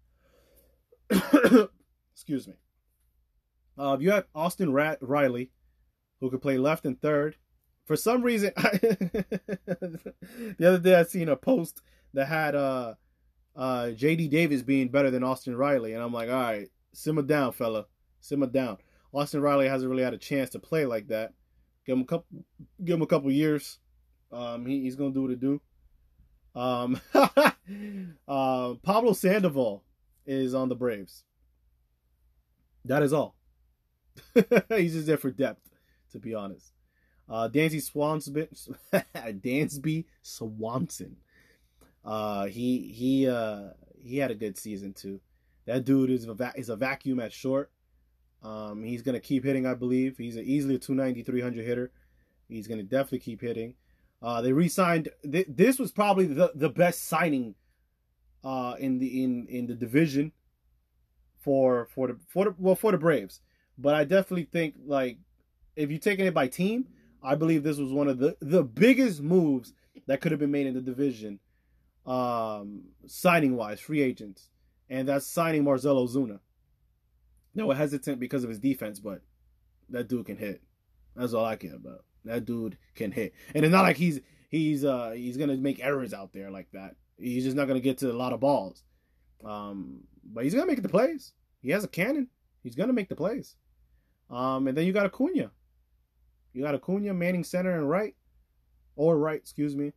Excuse me. Uh, you have Austin Rat- Riley, who could play left and third. For some reason, I the other day I seen a post that had uh, uh, J D Davis being better than Austin Riley. And I'm like, all right, simmer down, fella. Simmer down. Austin Riley hasn't really had a chance to play like that. Give him a couple, give him a couple years. Um, he, he's gonna do what it do. Um, uh, Pablo Sandoval is on the Braves. That is all. He's just there for depth, to be honest. Uh, Dansby Swanson, Dansby Swanson. Uh, he he uh he had a good season too. That dude is a, va- is a vacuum at short. Um, he's going to keep hitting, I believe. He's a, easily a two ninety, three hundred hitter. He's going to definitely keep hitting. Uh, they re-signed. Th- this was probably the, the best signing uh, in the in, in the division for for the for the well for the Braves. But I definitely think, like, if you're taking it by team, I believe this was one of the, the biggest moves that could have been made in the division, um, signing wise, free agents, and that's signing Marcell Ozuna. No, we're hesitant because of his defense, but that dude can hit. That's all I care about. That dude can hit, and it's not like he's he's uh he's gonna make errors out there like that. He's just not gonna get to a lot of balls. Um, but he's gonna make the plays. He has a cannon. He's gonna make the plays. Um, and then you got Acuna. You got Acuna, Manning center and right, or right, excuse me.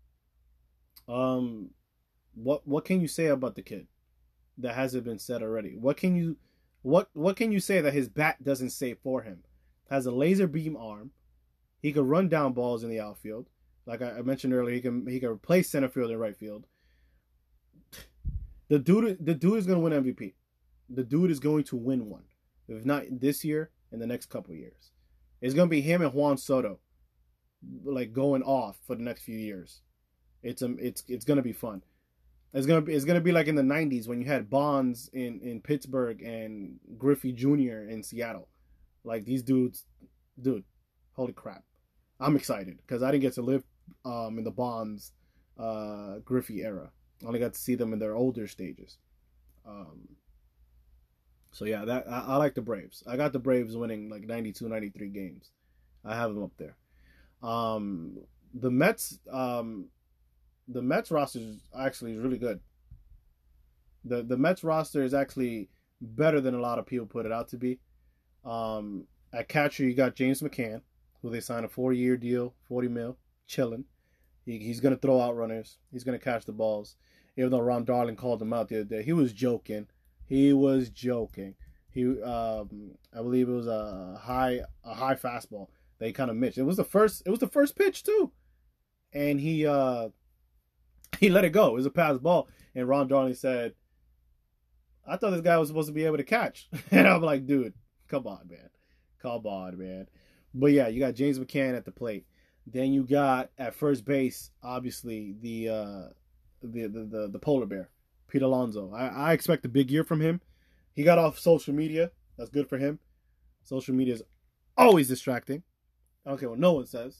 Um, what what can you say about the kid that hasn't been said already? What can you what what can you say that his bat doesn't say for him? Has a laser beam arm. He could run down balls in the outfield. Like I mentioned earlier, he can he can replace center field and right field. The dude the dude is gonna win M V P. The dude is going to win one. If not this year, in the next couple of years. It's gonna be him and Juan Soto, like, going off for the next few years. It's um it's it's gonna be fun. It's gonna be it's gonna be like in the nineties when you had Bonds in, in Pittsburgh and Griffey Junior in Seattle. Like, these dudes, dude, holy crap. I'm excited because I didn't get to live um, in the Bonds uh, Griffey era. I only got to see them in their older stages. Um, so yeah, that I, I like the Braves. I got the Braves winning like ninety-two, ninety-three games. I have them up there. Um, the Mets, um, the Mets roster is actually really good. The the Mets roster is actually better than a lot of people put it out to be. Um, at catcher, you got James McCann, who they signed a four-year deal, forty mil, chilling. He, he's going to throw out runners. He's going to catch the balls. Even though Ron Darling called him out the other day, he was joking. He was joking. He, um, I believe it was a high, a high fastball that he kind of missed. It was the first. It was the first pitch too, and he, uh, he let it go. It was a pass ball, and Ron Darling said, "I thought this guy was supposed to be able to catch," and I'm like, "Dude, come on, man, come on, man." But yeah, you got James McCann at the plate. Then you got at first base, obviously the uh, the, the the the polar bear, Pete Alonso. I, I expect a big year from him. He got off social media. That's good for him. Social media is always distracting. I don't care what no one says.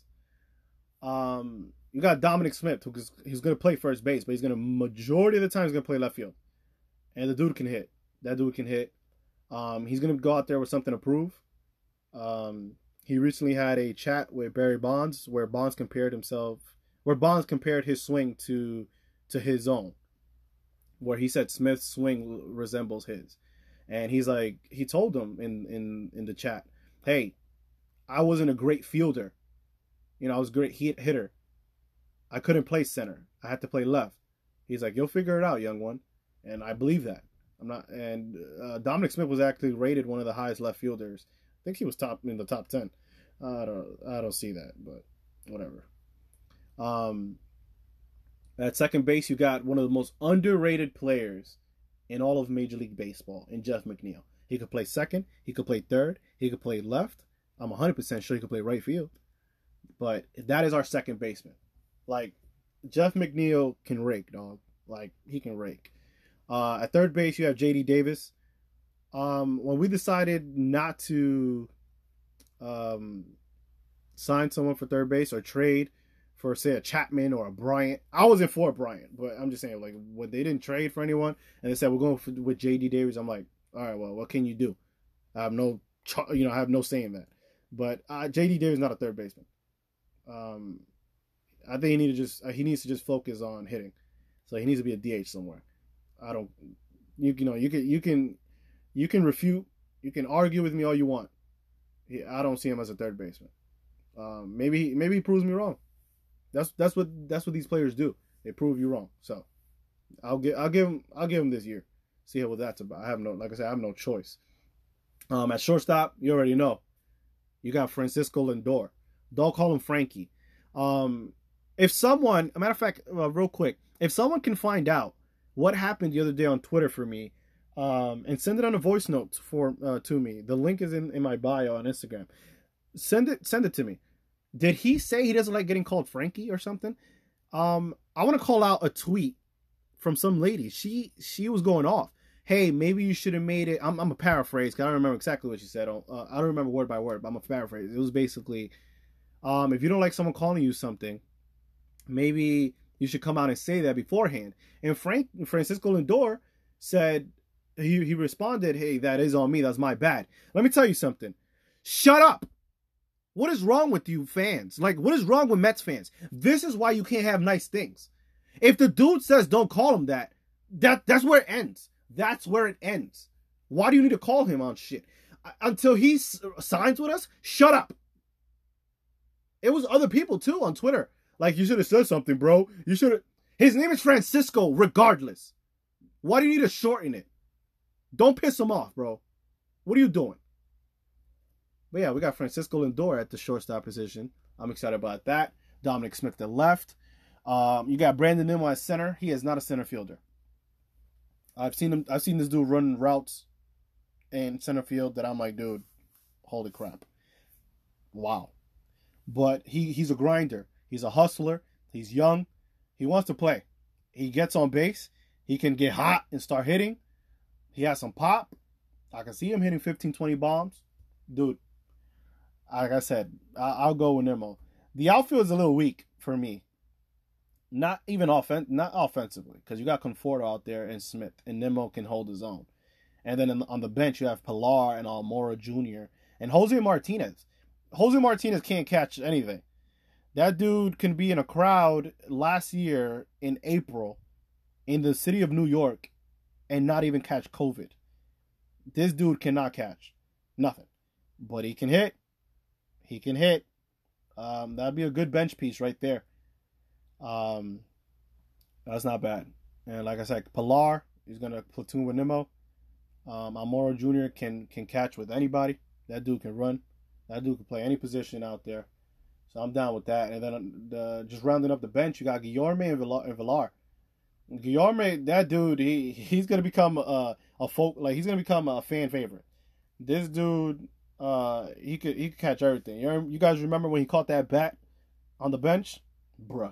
Um, you got Dominic Smith, who's he's going to play first base, but he's going to majority of the time he's going to play left field. And the dude can hit. That dude can hit. Um, he's going to go out there with something to prove. Um, he recently had a chat with Barry Bonds where Bonds compared himself, where Bonds compared his swing to to his own, where he said Smith's swing resembles his. And he's like, he told him in, in, in the chat, hey, I wasn't a great fielder. You know, I was a great hit hitter. I couldn't play center. I had to play left. He's like, you'll figure it out, young one. And I believe that. I'm not. And uh, Dominic Smith was actually rated one of the highest left fielders. I think he was top in the top ten. I don't. I don't see that, but whatever. Um, at second base, you got one of the most underrated players in all of Major League Baseball, in Jeff McNeil. He could play second. He could play third. He could play left. I'm one hundred percent sure he could play right field. But that is our second baseman. Like, Jeff McNeil can rake, dog. Like, he can rake. Uh, at third base, you have J D Davis. Um, when we decided not to um, sign someone for third base or trade for, say, a Chapman or a Bryant, I wasn't for Bryant, but I'm just saying, like, when they didn't trade for anyone and they said we're going for, with J D Davis, I'm like, all right, well, what can you do? I have no, you know, I have no say in that. But uh, J D Davis is not a third baseman. Um, I think he need to just uh, he needs to just focus on hitting. So he needs to be a D H somewhere. I don't, you, you know, you can, you can, you can refute, you can argue with me all you want. He, I don't see him as a third baseman. Um, maybe, maybe he proves me wrong. That's, that's what, that's what these players do. They prove you wrong. So I'll give, I'll give him, I'll give him this year. See what that's about. I have no, like I said, I have no choice. Um, at shortstop, you already know. You got Francisco Lindor. Don't call him Frankie. Um, if someone, a matter of fact, uh, real quick, if someone can find out what happened the other day on Twitter for me, Um, and send it on a voice note for uh, to me. The link is in, in my bio on Instagram. Send it send it to me. Did he say he doesn't like getting called Frankie or something? Um, I want to call out a tweet from some lady. She she was going off. Hey, maybe you should have made it. I'm I'm a paraphrase because I don't remember exactly what she said. Uh, I don't remember word by word, but I'm a paraphrase. It was basically, um, if you don't like someone calling you something, maybe you should come out and say that beforehand. And Frank Francisco Lindor said, he he responded, hey, that is on me. That's my bad. Let me tell you something. Shut up. What is wrong with you fans? Like, what is wrong with Mets fans? This is why you can't have nice things. If the dude says don't call him that, that that's where it ends. That's where it ends. Why do you need to call him on shit? Until he signs with us, shut up. It was other people too on Twitter. Like, you should have said something, bro. You should have. His name is Francisco, regardless. Why do you need to shorten it? Don't piss him off, bro. What are you doing? But yeah, we got Francisco Lindor at the shortstop position. I'm excited about that. Dominic Smith to left. Um, you got Brandon Nimmo at center. He is not a center fielder. I've seen him. I've seen this dude run routes in center field that I'm like, dude, holy crap, wow. But he he's a grinder. He's a hustler. He's young. He wants to play. He gets on base. He can get hot and start hitting. He has some pop. I can see him hitting fifteen, twenty bombs. Dude, like I said, I'll go with Nimmo. The outfield is a little weak for me. Not even offen- not offensively, because you got Conforto out there and Smith, and Nimmo can hold his own. And then on the bench, you have Pilar and Almora Junior and Jose Martinez. Jose Martinez can't catch anything. That dude can be in a crowd last year in April in the city of New York and not even catch COVID. This dude cannot catch nothing. But he can hit. He can hit. Um, that'd be a good bench piece right there. Um, that's not bad. And like I said, Pilar is going to platoon with Nimmo. Um, Almora Junior can can catch with anybody. That dude can run. That dude can play any position out there. So I'm down with that. And then the, just rounding up the bench, you got Guillorme and Villar. And Villar. Guillorme, that dude, he he's gonna become a a folk like he's gonna become a fan favorite. This dude, uh, he could he could catch everything. You you guys remember when he caught that bat on the bench, bruh?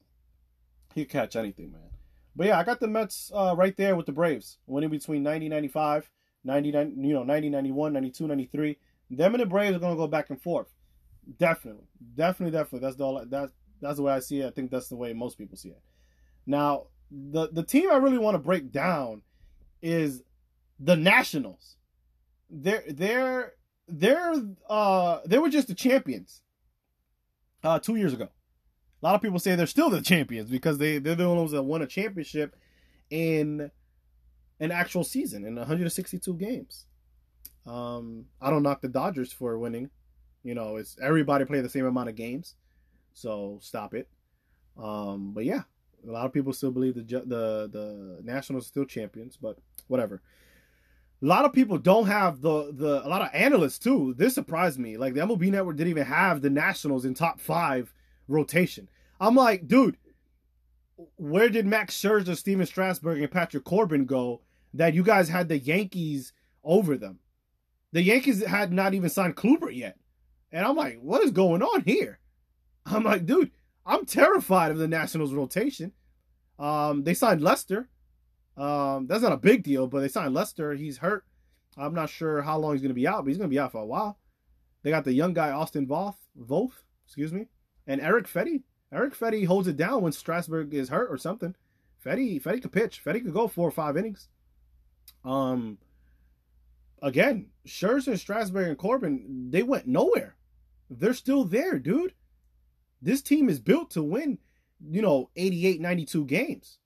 He could catch anything, man. But yeah, I got the Mets uh, right there with the Braves, winning between ninety, ninety-five, ninety-nine, you know, ninety, ninety-one, ninety-two, ninety-three. Them and the Braves are gonna go back and forth. Definitely, definitely, definitely. That's the all, that's that's the way I see it. I think that's the way most people see it. Now, the the team I really want to break down is the Nationals. They're they're they're uh they were just the champions uh two years ago. A lot of people say they're still the champions because they they're the only ones that won a championship in an actual season in one hundred sixty-two games. Um, I don't knock the Dodgers for winning. You know, it's everybody play the same amount of games, so stop it. Um, but yeah, a lot of people still believe the the the Nationals are still champions, but whatever. A lot of people don't have the the a lot of analysts too. This surprised me. Like the M L B Network didn't even have the Nationals in top five rotation. I'm like, dude, where did Max Scherzer, Steven Strasburg, and Patrick Corbin go that you guys had the Yankees over them? The Yankees had not even signed Kluber yet. And I'm like, what is going on here? I'm like, dude, I'm terrified of the Nationals rotation. Um, they signed Lester. Um, that's not a big deal, but they signed Lester. He's hurt. I'm not sure how long he's going to be out, but he's going to be out for a while. They got the young guy, Austin Voth, Voth, excuse me, and Eric Fetty. Eric Fetty holds it down when Strasburg is hurt or something. Fetty, Fetty could pitch. Fetty could go four or five innings. Um, again, Scherzer, Strasburg, and Corbin, they went nowhere. They're still there, dude. This team is built to win, you know, eighty-eight, ninety-two games.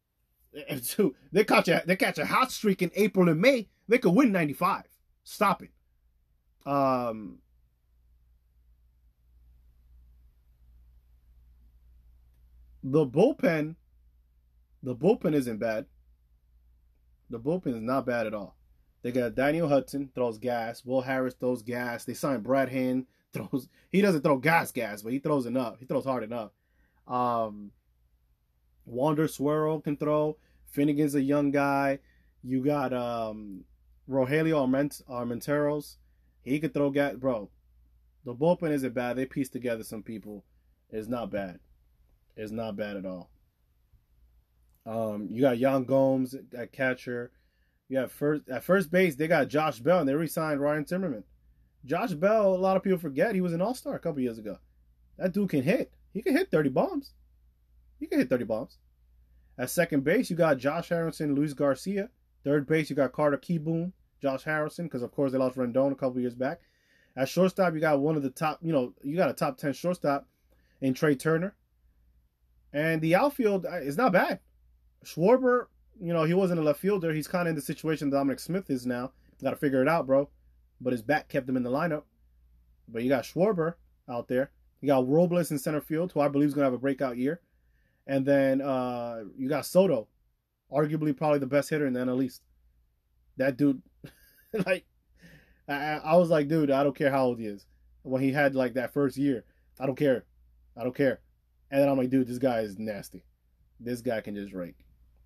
They catch a they catch a hot streak in April and May. They could win ninety-five. Stop it. Um, the bullpen, the bullpen isn't bad. The bullpen is not bad at all. They got Daniel Hudson, throws gas. Will Harris throws gas. They signed Brad Hand, throws. He doesn't throw gas, gas, but he throws enough. He throws hard enough. Um, Wander Swirl can throw. Finnegan's a young guy. You got um, Rogelio Arment- Armenteros. He could throw gas, bro. The bullpen isn't bad. They pieced together some people. It's not bad. It's not bad at all. Um, you got Yan Gomes at catcher. You have first at first base. They got Josh Bell, and they re-signed Ryan Zimmerman. Josh Bell, a lot of people forget he was an All-Star a couple years ago. That dude can hit. He can hit thirty bombs. He can hit thirty bombs. At second base, you got Josh Harrison, Luis Garcia. Third base, you got Carter Kieboom, Josh Harrison, because of course they lost Rendon a couple years back. At shortstop, you got one of the top, you know, you got a top ten shortstop in Trey Turner. And the outfield is not bad. Schwarber, you know, he wasn't a left fielder. He's kind of in the situation Dominic Smith is now. Got to figure it out, bro. But his back kept him in the lineup. But you got Schwarber out there. You got Robles in center field, who I believe is going to have a breakout year. And then uh, you got Soto, arguably probably the best hitter in the N L East. That dude, like, I, I was like, dude, I don't care how old he is. When he had, like, that first year, I don't care. I don't care. And then I'm like, dude, this guy is nasty. This guy can just rake.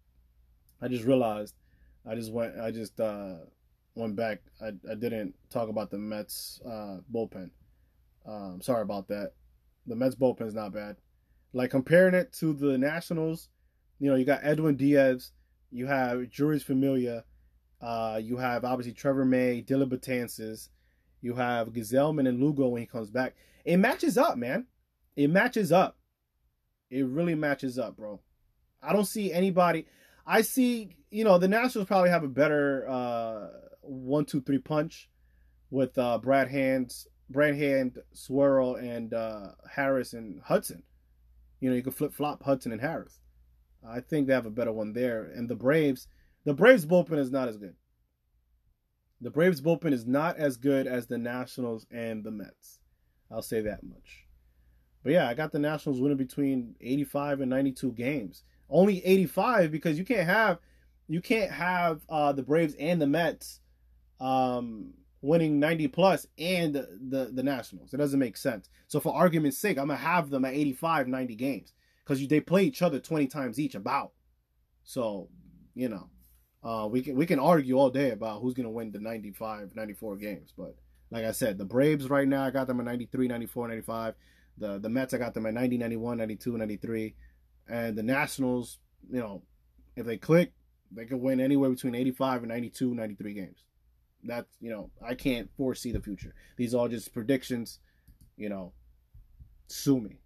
I just realized, I just went, I just uh, went back. I, I didn't talk about the Mets uh, bullpen. Um, sorry about that. The Mets bullpen is not bad. Like, comparing it to the Nationals, you know, you got Edwin Diaz, you have Juris Familia, uh, you have obviously Trevor May, Dylan Betances, you have Gazelman and Lugo when he comes back. It matches up, man. It matches up. It really matches up, bro. I don't see anybody. I see, you know, the Nationals probably have a better uh, one, two, three punch with uh, Brad Hands, Brad Hand, Swirl, and uh, Harris and Hudson. You know, you can flip-flop Hudson and Harris. I think they have a better one there. And the Braves, the Braves bullpen is not as good. The Braves bullpen is not as good as the Nationals and the Mets. I'll say that much. But yeah, I got the Nationals winning between eighty-five and ninety-two games. Only eighty-five because you can't have you can't have uh, the Braves and the Mets um, winning ninety plus and the, the, the Nationals. It doesn't make sense. So for argument's sake, I'm going to have them at eighty-five, ninety games. Because they play each other twenty times each about. So, you know, uh, we can we can argue all day about who's going to win the ninety-five, ninety-four games. But like I said, the Braves right now, I got them at ninety-three, ninety-four, ninety-five. The, the Mets, I got them at ninety, ninety-one, ninety-two, ninety-three. And the Nationals, you know, if they click, they could win anywhere between eighty-five and ninety-two, ninety-three games. That's, you know, I can't foresee the future. These are all just predictions. You know, sue me.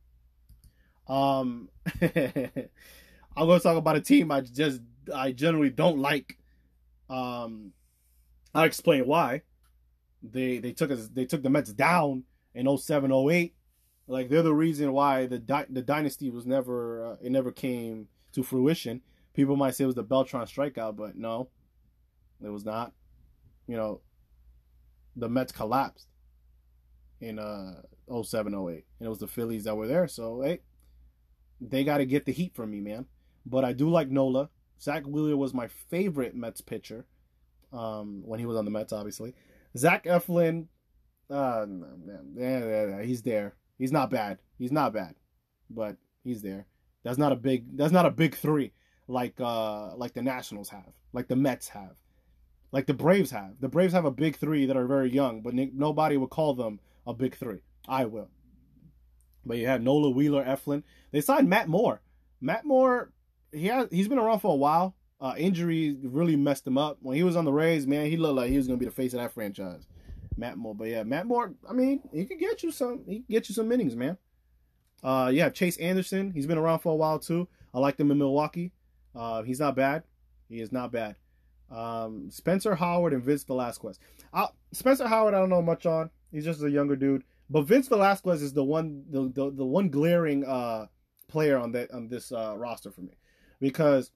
Um, I'm going to talk about a team I just, I generally don't like. Um, I'll explain why. They, they took us, they took the Mets down in oh seven, oh eight. Like, they're the reason why the di- the dynasty was never, uh, it never came to fruition. People might say it was the Beltran strikeout, but no, it was not. You know, the Mets collapsed in uh oh seven, oh eight. And it was the Phillies that were there. So, hey, they got to get the heat from me, man. But I do like Nola. Zach Wheeler was my favorite Mets pitcher um, when he was on the Mets, obviously. Zach Eflin, uh, yeah, yeah, yeah, he's there. He's not bad. He's not bad, but he's there. That's not a big. That's not a big three like uh like the Nationals have, like the Mets have, like the Braves have. The Braves have a big three that are very young, but nobody would call them a big three. I will. But you have Nola, Wheeler, Eflin. They signed Matt Moore. Matt Moore, he has he's been around for a while. Uh, injury really messed him up. When he was on the Rays, man, he looked like he was gonna be the face of that franchise. Matt Moore, but yeah, Matt Moore. I mean, he could get you some. He can get you some innings, man. Uh, you have Chase Anderson. He's been around for a while too. I like him in Milwaukee. Uh, he's not bad. He is not bad. Um, Spencer Howard and Vince Velasquez. Uh, Spencer Howard, I don't know much on. He's just a younger dude. But Vince Velasquez is the one, the the, the one glaring uh, player on that on this uh, roster for me, because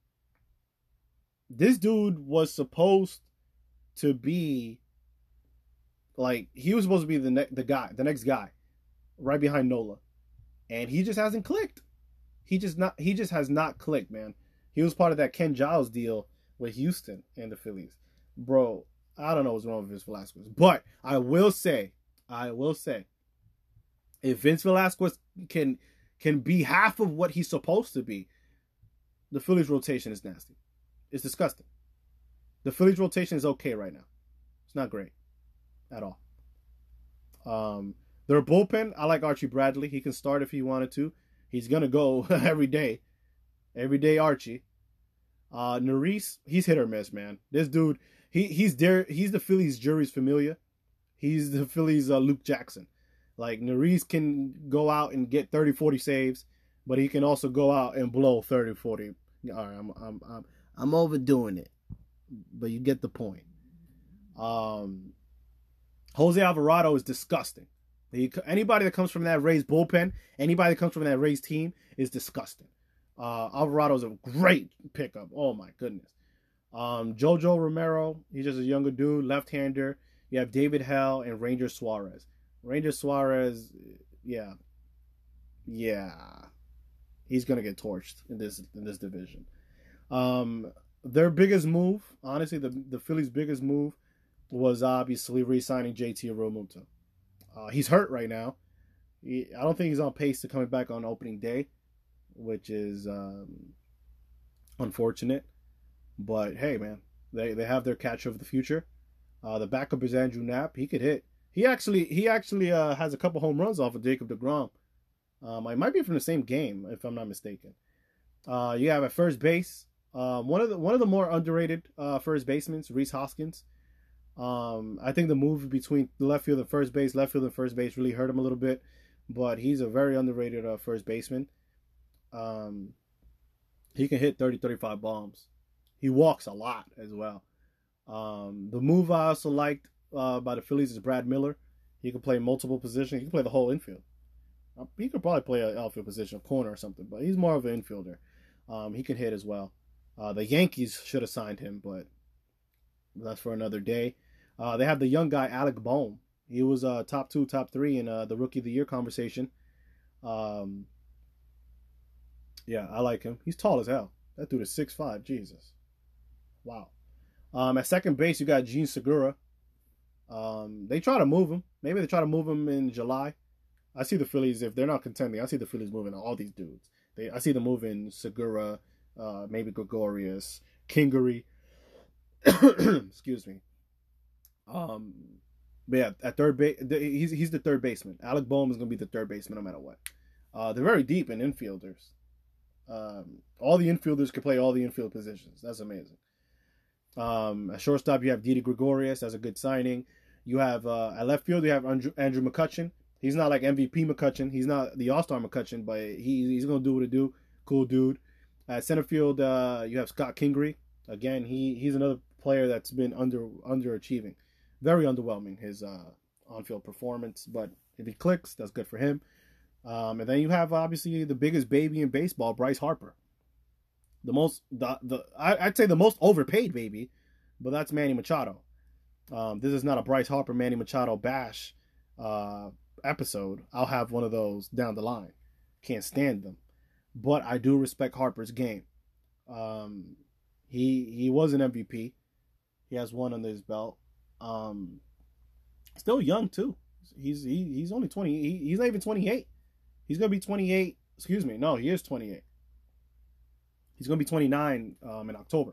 this dude was supposed to be like he was supposed to be the ne- the guy, the next guy, right behind Nola, and he just hasn't clicked. He just not he just has not clicked, man. He was part of that Ken Giles deal with Houston and the Phillies, bro. I don't know what's wrong with Vince Velasquez, but I will say, I will say, if Vince Velasquez can can be half of what he's supposed to be, the Phillies rotation is nasty. It's disgusting. The Phillies rotation is okay right now. It's not great at all. Um, their bullpen, I like Archie Bradley. He can start if he wanted to. He's gonna go every day, every day. Archie, uh, Neris, he's hit or miss, man. This dude, he he's there. He's the Phillies' Juris Familia. He's the Phillies' uh, Luke Jackson. Like, Neris can go out and get thirty, forty saves, but he can also go out and blow thirty, forty. All right, I'm I'm I'm, I'm overdoing it, but you get the point. Um, Jose Alvarado is disgusting. He, anybody that comes from that Rays bullpen, anybody that comes from that Rays team is disgusting. Uh, Alvarado is a great pickup. Oh my goodness. Um, Jojo Romero, he's just a younger dude, left-hander. You have David Hell and Ranger Suarez. Ranger Suarez, yeah, yeah, he's gonna get torched in this in this division. Um, their biggest move, honestly, the the Phillies' biggest move was obviously re-signing J T Realmuto. Uh, he's hurt right now. He, I don't think he's on pace to coming back on opening day, which is um, unfortunate. But hey, man, they they have their catcher of the future. Uh, the backup is Andrew Knapp. He could hit. He actually he actually uh, has a couple home runs off of Jacob deGrom. Um, it might be from the same game, if I'm not mistaken. Uh, you have at first base um, one of the one of the more underrated uh, first basemen, Rhys Hoskins. Um, I think the move between the left field and first base, left field and first base really hurt him a little bit, but he's a very underrated uh, first baseman. Um, he can hit thirty, thirty-five bombs. He walks a lot as well. Um, the move I also liked uh, by the Phillies is Brad Miller. He can play multiple positions. He can play the whole infield. He could probably play an outfield position, a corner or something, but he's more of an infielder. Um, he can hit as well. Uh, the Yankees should have signed him, but that's for another day. Uh, they have the young guy, Alec Bohm. He was uh, top two, top three in uh, the Rookie of the Year conversation. Um, yeah, I like him. He's tall as hell. That dude is six five. Jesus. Wow. Um, at second base, you got Gene Segura. Um, they try to move him. Maybe they try to move him in July. I see the Phillies, if they're not contending, I see the Phillies moving all these dudes. They, I see them moving Segura, uh, maybe Gregorius, Kingery. Excuse me. Um, but yeah, at third base, he's he's the third baseman. Alec Bohm is going to be the third baseman no matter what. Uh, they're very deep in infielders. Um, all the infielders can play all the infield positions. That's amazing. Um, at shortstop, you have Didi Gregorius. That's a good signing. You have uh, at left field, you have Andrew, Andrew McCutchen. He's not like M V P McCutchen. He's not the All-Star McCutchen, but he, he's going to do what it do. Cool dude. At center field, uh, you have Scott Kingery. Again, he he's another player that's been under underachieving. Very underwhelming, his uh, on-field performance. But if he clicks, that's good for him. Um, and then you have, obviously, the biggest baby in baseball, Bryce Harper. The most, the, the I, I'd say the most overpaid baby, but that's Manny Machado. Um, this is not a Bryce Harper, Manny Machado bash uh, episode. I'll have one of those down the line. Can't stand them. But I do respect Harper's game. Um, he he was an M V P. He has one under his belt. Um, still young too. He's he, he's only twenty. He, he's not even twenty-eight. He's gonna be twenty-eight. Excuse me. No, he is twenty-eight. He's gonna be twenty-nine um, in October.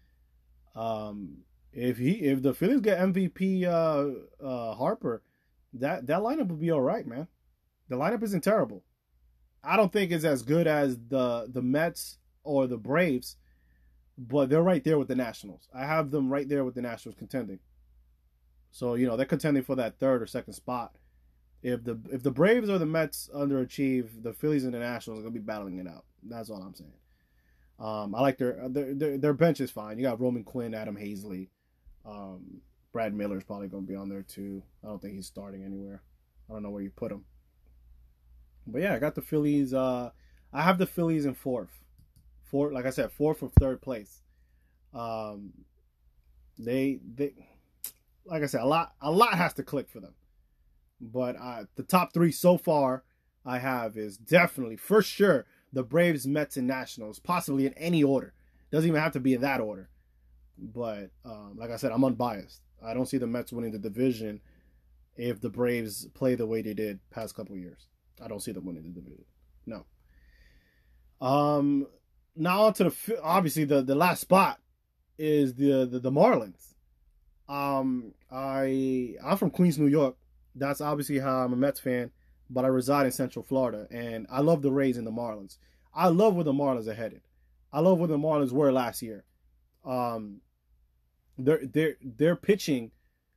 Um, if he if the Phillies get M V P uh, uh, Harper, that that lineup would be all right, man. The lineup isn't terrible. I don't think it's as good as the the Mets or the Braves, but they're right there with the Nationals. I have them right there with the Nationals contending. So, you know, they're contending for that third or second spot. If the if the Braves or the Mets underachieve, the Phillies and the Nationals are going to be battling it out. That's all I'm saying. Um, I like their, their their their bench is fine. You got Roman Quinn, Adam Hazley. Um, Brad Miller is probably going to be on there too. I don't think he's starting anywhere. I don't know where you put him. But yeah, I got the Phillies. Uh, I have the Phillies in fourth. Fourth, like I said, fourth or third place. Um, they they. Like I said, a lot a lot has to click for them. But uh, the top three so far I have is definitely, for sure, the Braves, Mets, and Nationals, possibly in any order. Doesn't even have to be in that order. But um, like I said, I'm unbiased. I don't see the Mets winning the division if the Braves play the way they did past couple of years. I don't see them winning the division. No. Um. Now on to the, obviously, the, the last spot. is the, the the Marlins. Um, I I'm from Queens, New York. That's obviously how I'm a Mets fan, but I reside in Central Florida, and I love the Rays and the Marlins. I love where the Marlins are headed. I love where the Marlins were last year. Um, their their their pitching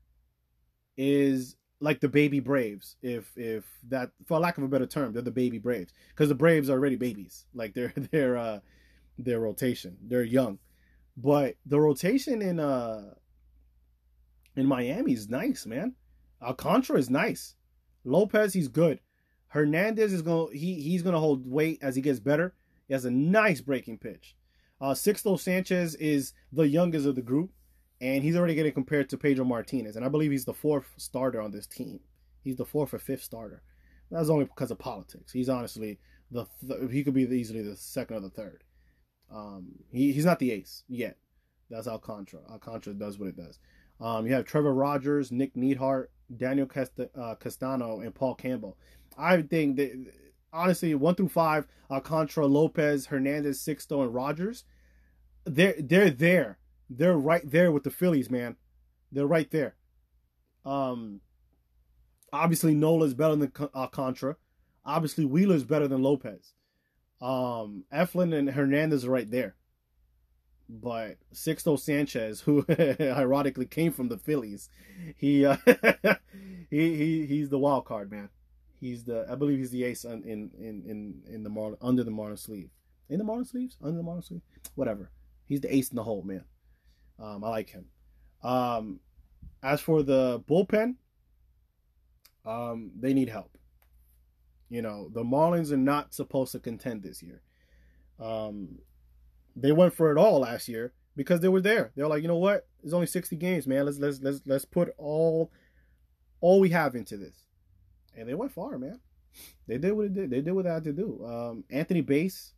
is like the baby Braves, if if that, for lack of a better term, they're the baby Braves because the Braves are already babies. Like they're they're uh their rotation, they're young, but the rotation in uh in Miami is nice, man. Alcantara is nice. Lopez, he's good. Hernandez is gonna he he's gonna hold weight as he gets better. He has a nice breaking pitch. Uh, Sixto Sanchez is the youngest of the group, and he's already getting compared to Pedro Martinez, and I believe he's the fourth starter on this team. He's the fourth or fifth starter. That's only because of politics. He's honestly the th- he could be easily the second or the third. Um, he he's not the ace yet. That's Alcantara. Alcantara does what it does. Um, you have Trevor Rogers, Nick Neidhart, Daniel Cast- uh, Castano, and Paul Campbell. I think that, honestly, one through five, Alcantara, Lopez, Hernandez, Sixto, and Rogers, they're, they're there. They're right there with the Phillies, man. They're right there. Um, obviously, Nola's better than Alcantara. Obviously, Wheeler's better than Lopez. Um, Eflin and Hernandez are right there. But Sixto Sanchez, who ironically came from the Phillies, he uh, he he he's the wild card, man. He's the I believe he's the ace in in in in the Marlin, under the Marlin sleeve, in the Marlin sleeves, under the Marlin sleeve, whatever. He's the ace in the hole, man. Um, I like him. Um, as for the bullpen, um, they need help. You know, the Marlins are not supposed to contend this year. Um. They went for it all last year because they were there. They were like, you know what? There's only sixty games, man. Let's let's let's let's put all all we have into this. And they went far, man. They did what it did. They did what they had to do. Um, Anthony Bass,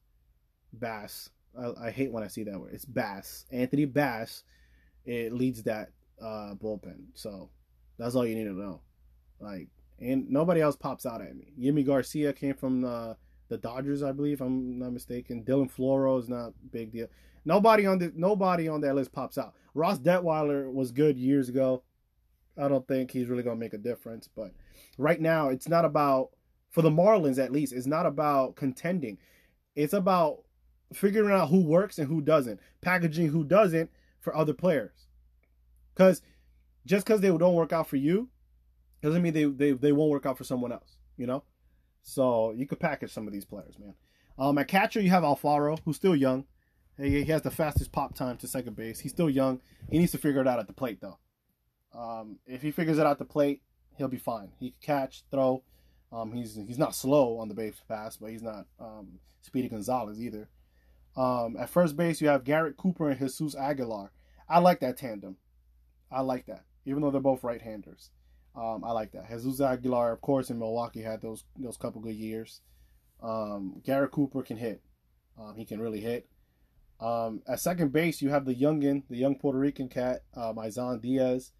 Bass. I, I hate when I see that word. It's Bass. Anthony Bass. It leads that uh, bullpen. So that's all you need to know. Like, and nobody else pops out at me. Yimi Garcia came from the. The Dodgers, I believe, if I'm not mistaken. Dylan Floro is not a big deal. Nobody on the nobody on that list pops out. Ross Detweiler was good years ago. I don't think he's really gonna make a difference. But right now, it's not about, for the Marlins at least, it's not about contending. It's about figuring out who works and who doesn't, packaging who doesn't for other players. Because just because they don't work out for you doesn't mean they, they they won't work out for someone else. You know. So you could package some of these players, man. Um, at catcher, you have Alfaro, who's still young. He, he has the fastest pop time to second base. He's still young. He needs to figure it out at the plate, though. Um, if he figures it out at the plate, he'll be fine. He can catch, throw. Um, he's he's not slow on the base pass, but he's not um, Speedy Gonzalez either. Um, at first base, you have Garrett Cooper and Jesus Aguilar. I like that tandem. I like that, even though they're both right-handers. Um, I like that. Jesus Aguilar, of course, in Milwaukee had those those couple good years. Um, Garrett Cooper can hit. Um, he can really hit. Um, at second base, you have the youngin, the young Puerto Rican cat, um, Izan Diaz.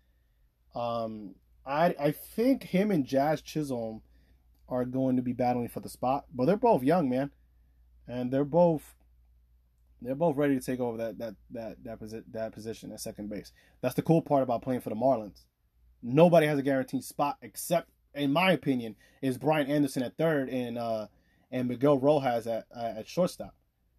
Um, I I think him and Jazz Chisholm are going to be battling for the spot, but they're both young, man, and they're both they're both ready to take over that that that that, posi- that position at second base. That's the cool part about playing for the Marlins. Nobody has a guaranteed spot except, in my opinion, is Brian Anderson at third and uh, and Miguel Rojas at uh, at shortstop.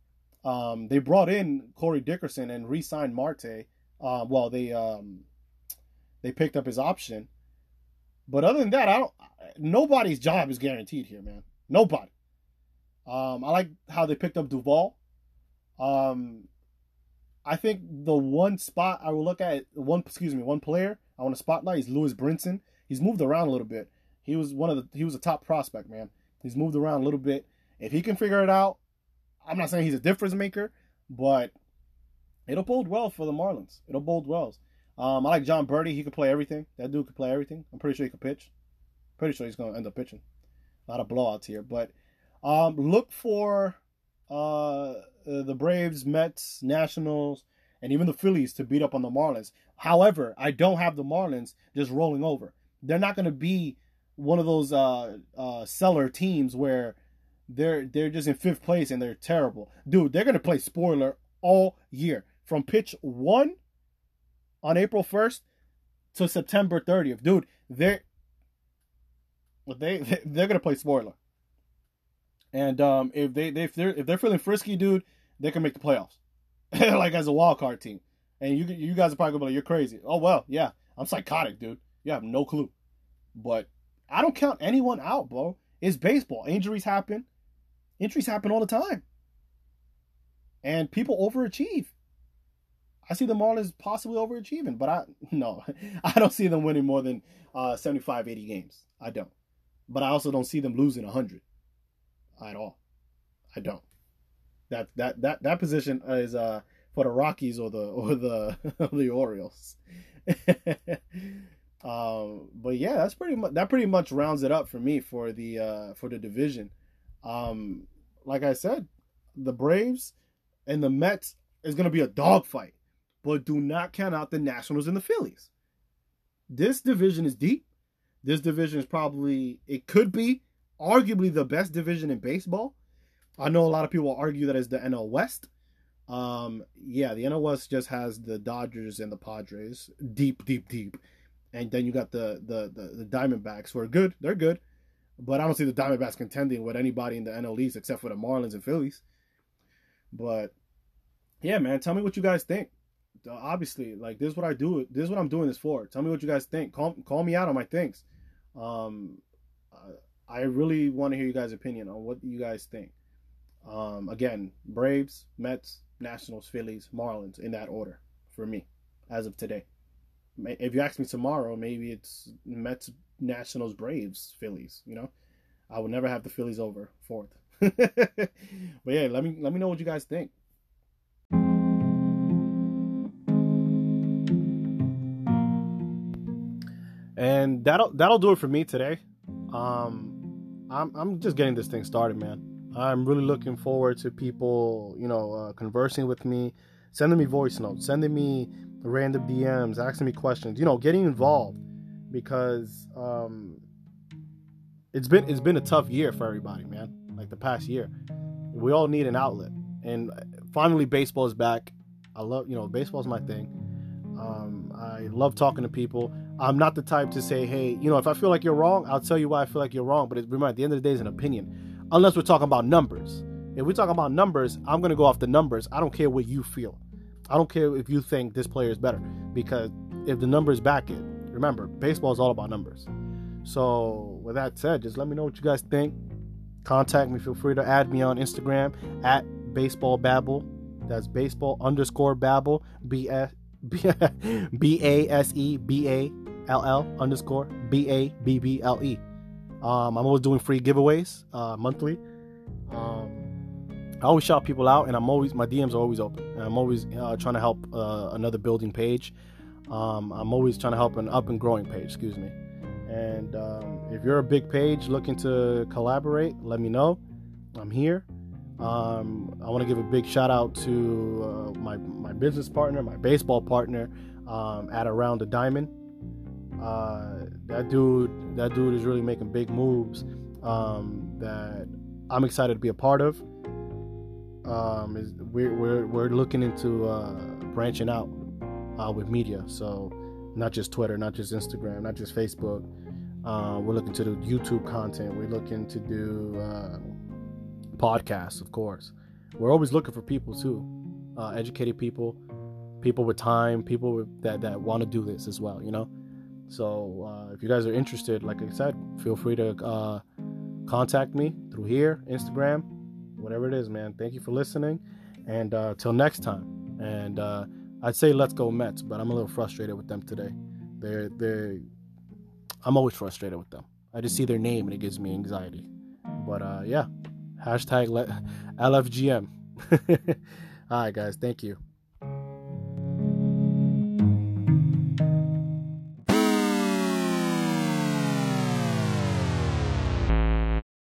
Um, they brought in Corey Dickerson and re-signed Marte. Uh, well, they um, they picked up his option, but other than that, I don't. Nobody's job is guaranteed here, man. Nobody. Um, I like how they picked up Duvall. Um, I think the one spot I will look at, one excuse me, one player I want to spotlight is Lewis Brinson. He's moved around a little bit. He was one of the he was a top prospect, man. He's moved around a little bit. If he can figure it out, I'm not saying he's a difference maker, but it'll bode well for the Marlins. It'll bode well. Um, I like John Birdie. He could play everything. That dude could play everything. I'm pretty sure he could pitch. Pretty sure he's going to end up pitching. A lot of blowouts here, but um, look for uh, the Braves, Mets, Nationals, and even the Phillies to beat up on the Marlins. However, I don't have the Marlins just rolling over. They're not going to be one of those uh, uh, seller teams where they're they're just in fifth place and they're terrible. Dude, they're going to play spoiler all year. from pitch one on April first to September thirtieth. Dude, they're they they're gonna play spoiler. And um, if they, they if they're if they're feeling frisky, dude, they can make the playoffs, like as a wild card team. And you you guys are probably gonna be like, you're crazy. Oh well, yeah, I'm psychotic, dude. You have no clue. But I don't count anyone out, bro. It's baseball. Injuries happen. Injuries happen all the time. And people overachieve. I see the Marlins possibly overachieving, but I no, I don't see them winning more than uh, seventy-five, eighty games. I don't. But I also don't see them losing one hundred at all. I don't. That that that that position is uh for the Rockies or the or the the Orioles. um, but yeah, that's pretty much that pretty much rounds it up for me for the uh for the division. Um, like I said, the Braves and the Mets is gonna be a dogfight, but do not count out the Nationals and the Phillies. This division is deep. This division is probably, it could be arguably the best division in baseball. I know a lot of people argue that it's the N L West. Um, yeah, the N L West just has the Dodgers and the Padres deep, deep, deep. And then you got the the the, the Diamondbacks who are good. They're good. But I don't see the Diamondbacks contending with anybody in the N L East except for the Marlins and Phillies. But yeah, man, tell me what you guys think. Uh, obviously, like, this is what I do. This is what I'm doing this for. Tell me what you guys think. Call call me out on my things. Um, I, I really want to hear you guys' opinion on what you guys think. Um, again, Braves, Mets, Nationals, Phillies, Marlins, in that order for me as of today. If you ask me tomorrow, maybe it's Mets, Nationals, Braves, Phillies. You know, I would never have the Phillies over fourth. But yeah, let me let me know what you guys think. And that'll that'll do it for me today. Um, I'm I'm just getting this thing started, man. I'm really looking forward to people, you know, uh, conversing with me, sending me voice notes, sending me random D Ms, asking me questions, you know, getting involved, because um, it's been it's been a tough year for everybody, man. Like the past year, we all need an outlet, and finally, baseball is back. I love, you know, baseball is my thing. Um, I love talking to people. I'm not the type to say, hey, you know, if I feel like you're wrong, I'll tell you why I feel like you're wrong. But it, remember, at the end of the day, it's an opinion. Unless we're talking about numbers. If we're talking about numbers, I'm going to go off the numbers. I don't care what you feel. I don't care if you think this player is better. Because if the numbers back it, remember, baseball is all about numbers. So with that said, just let me know what you guys think. Contact me. Feel free to add me on Instagram at Baseball Babble. That's baseball underscore babble. B A S E B A L L underscore B A B B L E. Um, I'm always doing free giveaways uh, monthly. Um, I always shout people out, and I'm always my D Ms are always open. And I'm always uh, trying to help uh, another building page. Um, I'm always trying to help an up and growing page. Excuse me. And um, if you're a big page looking to collaborate, let me know. I'm here. Um, I want to give a big shout out to uh, my my business partner, my baseball partner, um, at Around the Diamond. Uh, that dude, that dude is really making big moves um, that I'm excited to be a part of. Um, is we're we're we're looking into uh, branching out uh, with media, so not just Twitter, not just Instagram, not just Facebook. Uh, we're looking to do YouTube content. We're looking to do uh, podcasts, of course. We're always looking for people too, uh, educated people, people with time, people with, that that want to do this as well. You know. So uh, if you guys are interested, like I said, feel free to uh, contact me through here, Instagram, whatever it is, man. Thank you for listening, and uh, till next time. And uh, I'd say let's go Mets, but I'm a little frustrated with them today. They're they're I'm always frustrated with them. I just see their name and it gives me anxiety. But uh, yeah, hashtag L F G M. All right, guys. Thank you.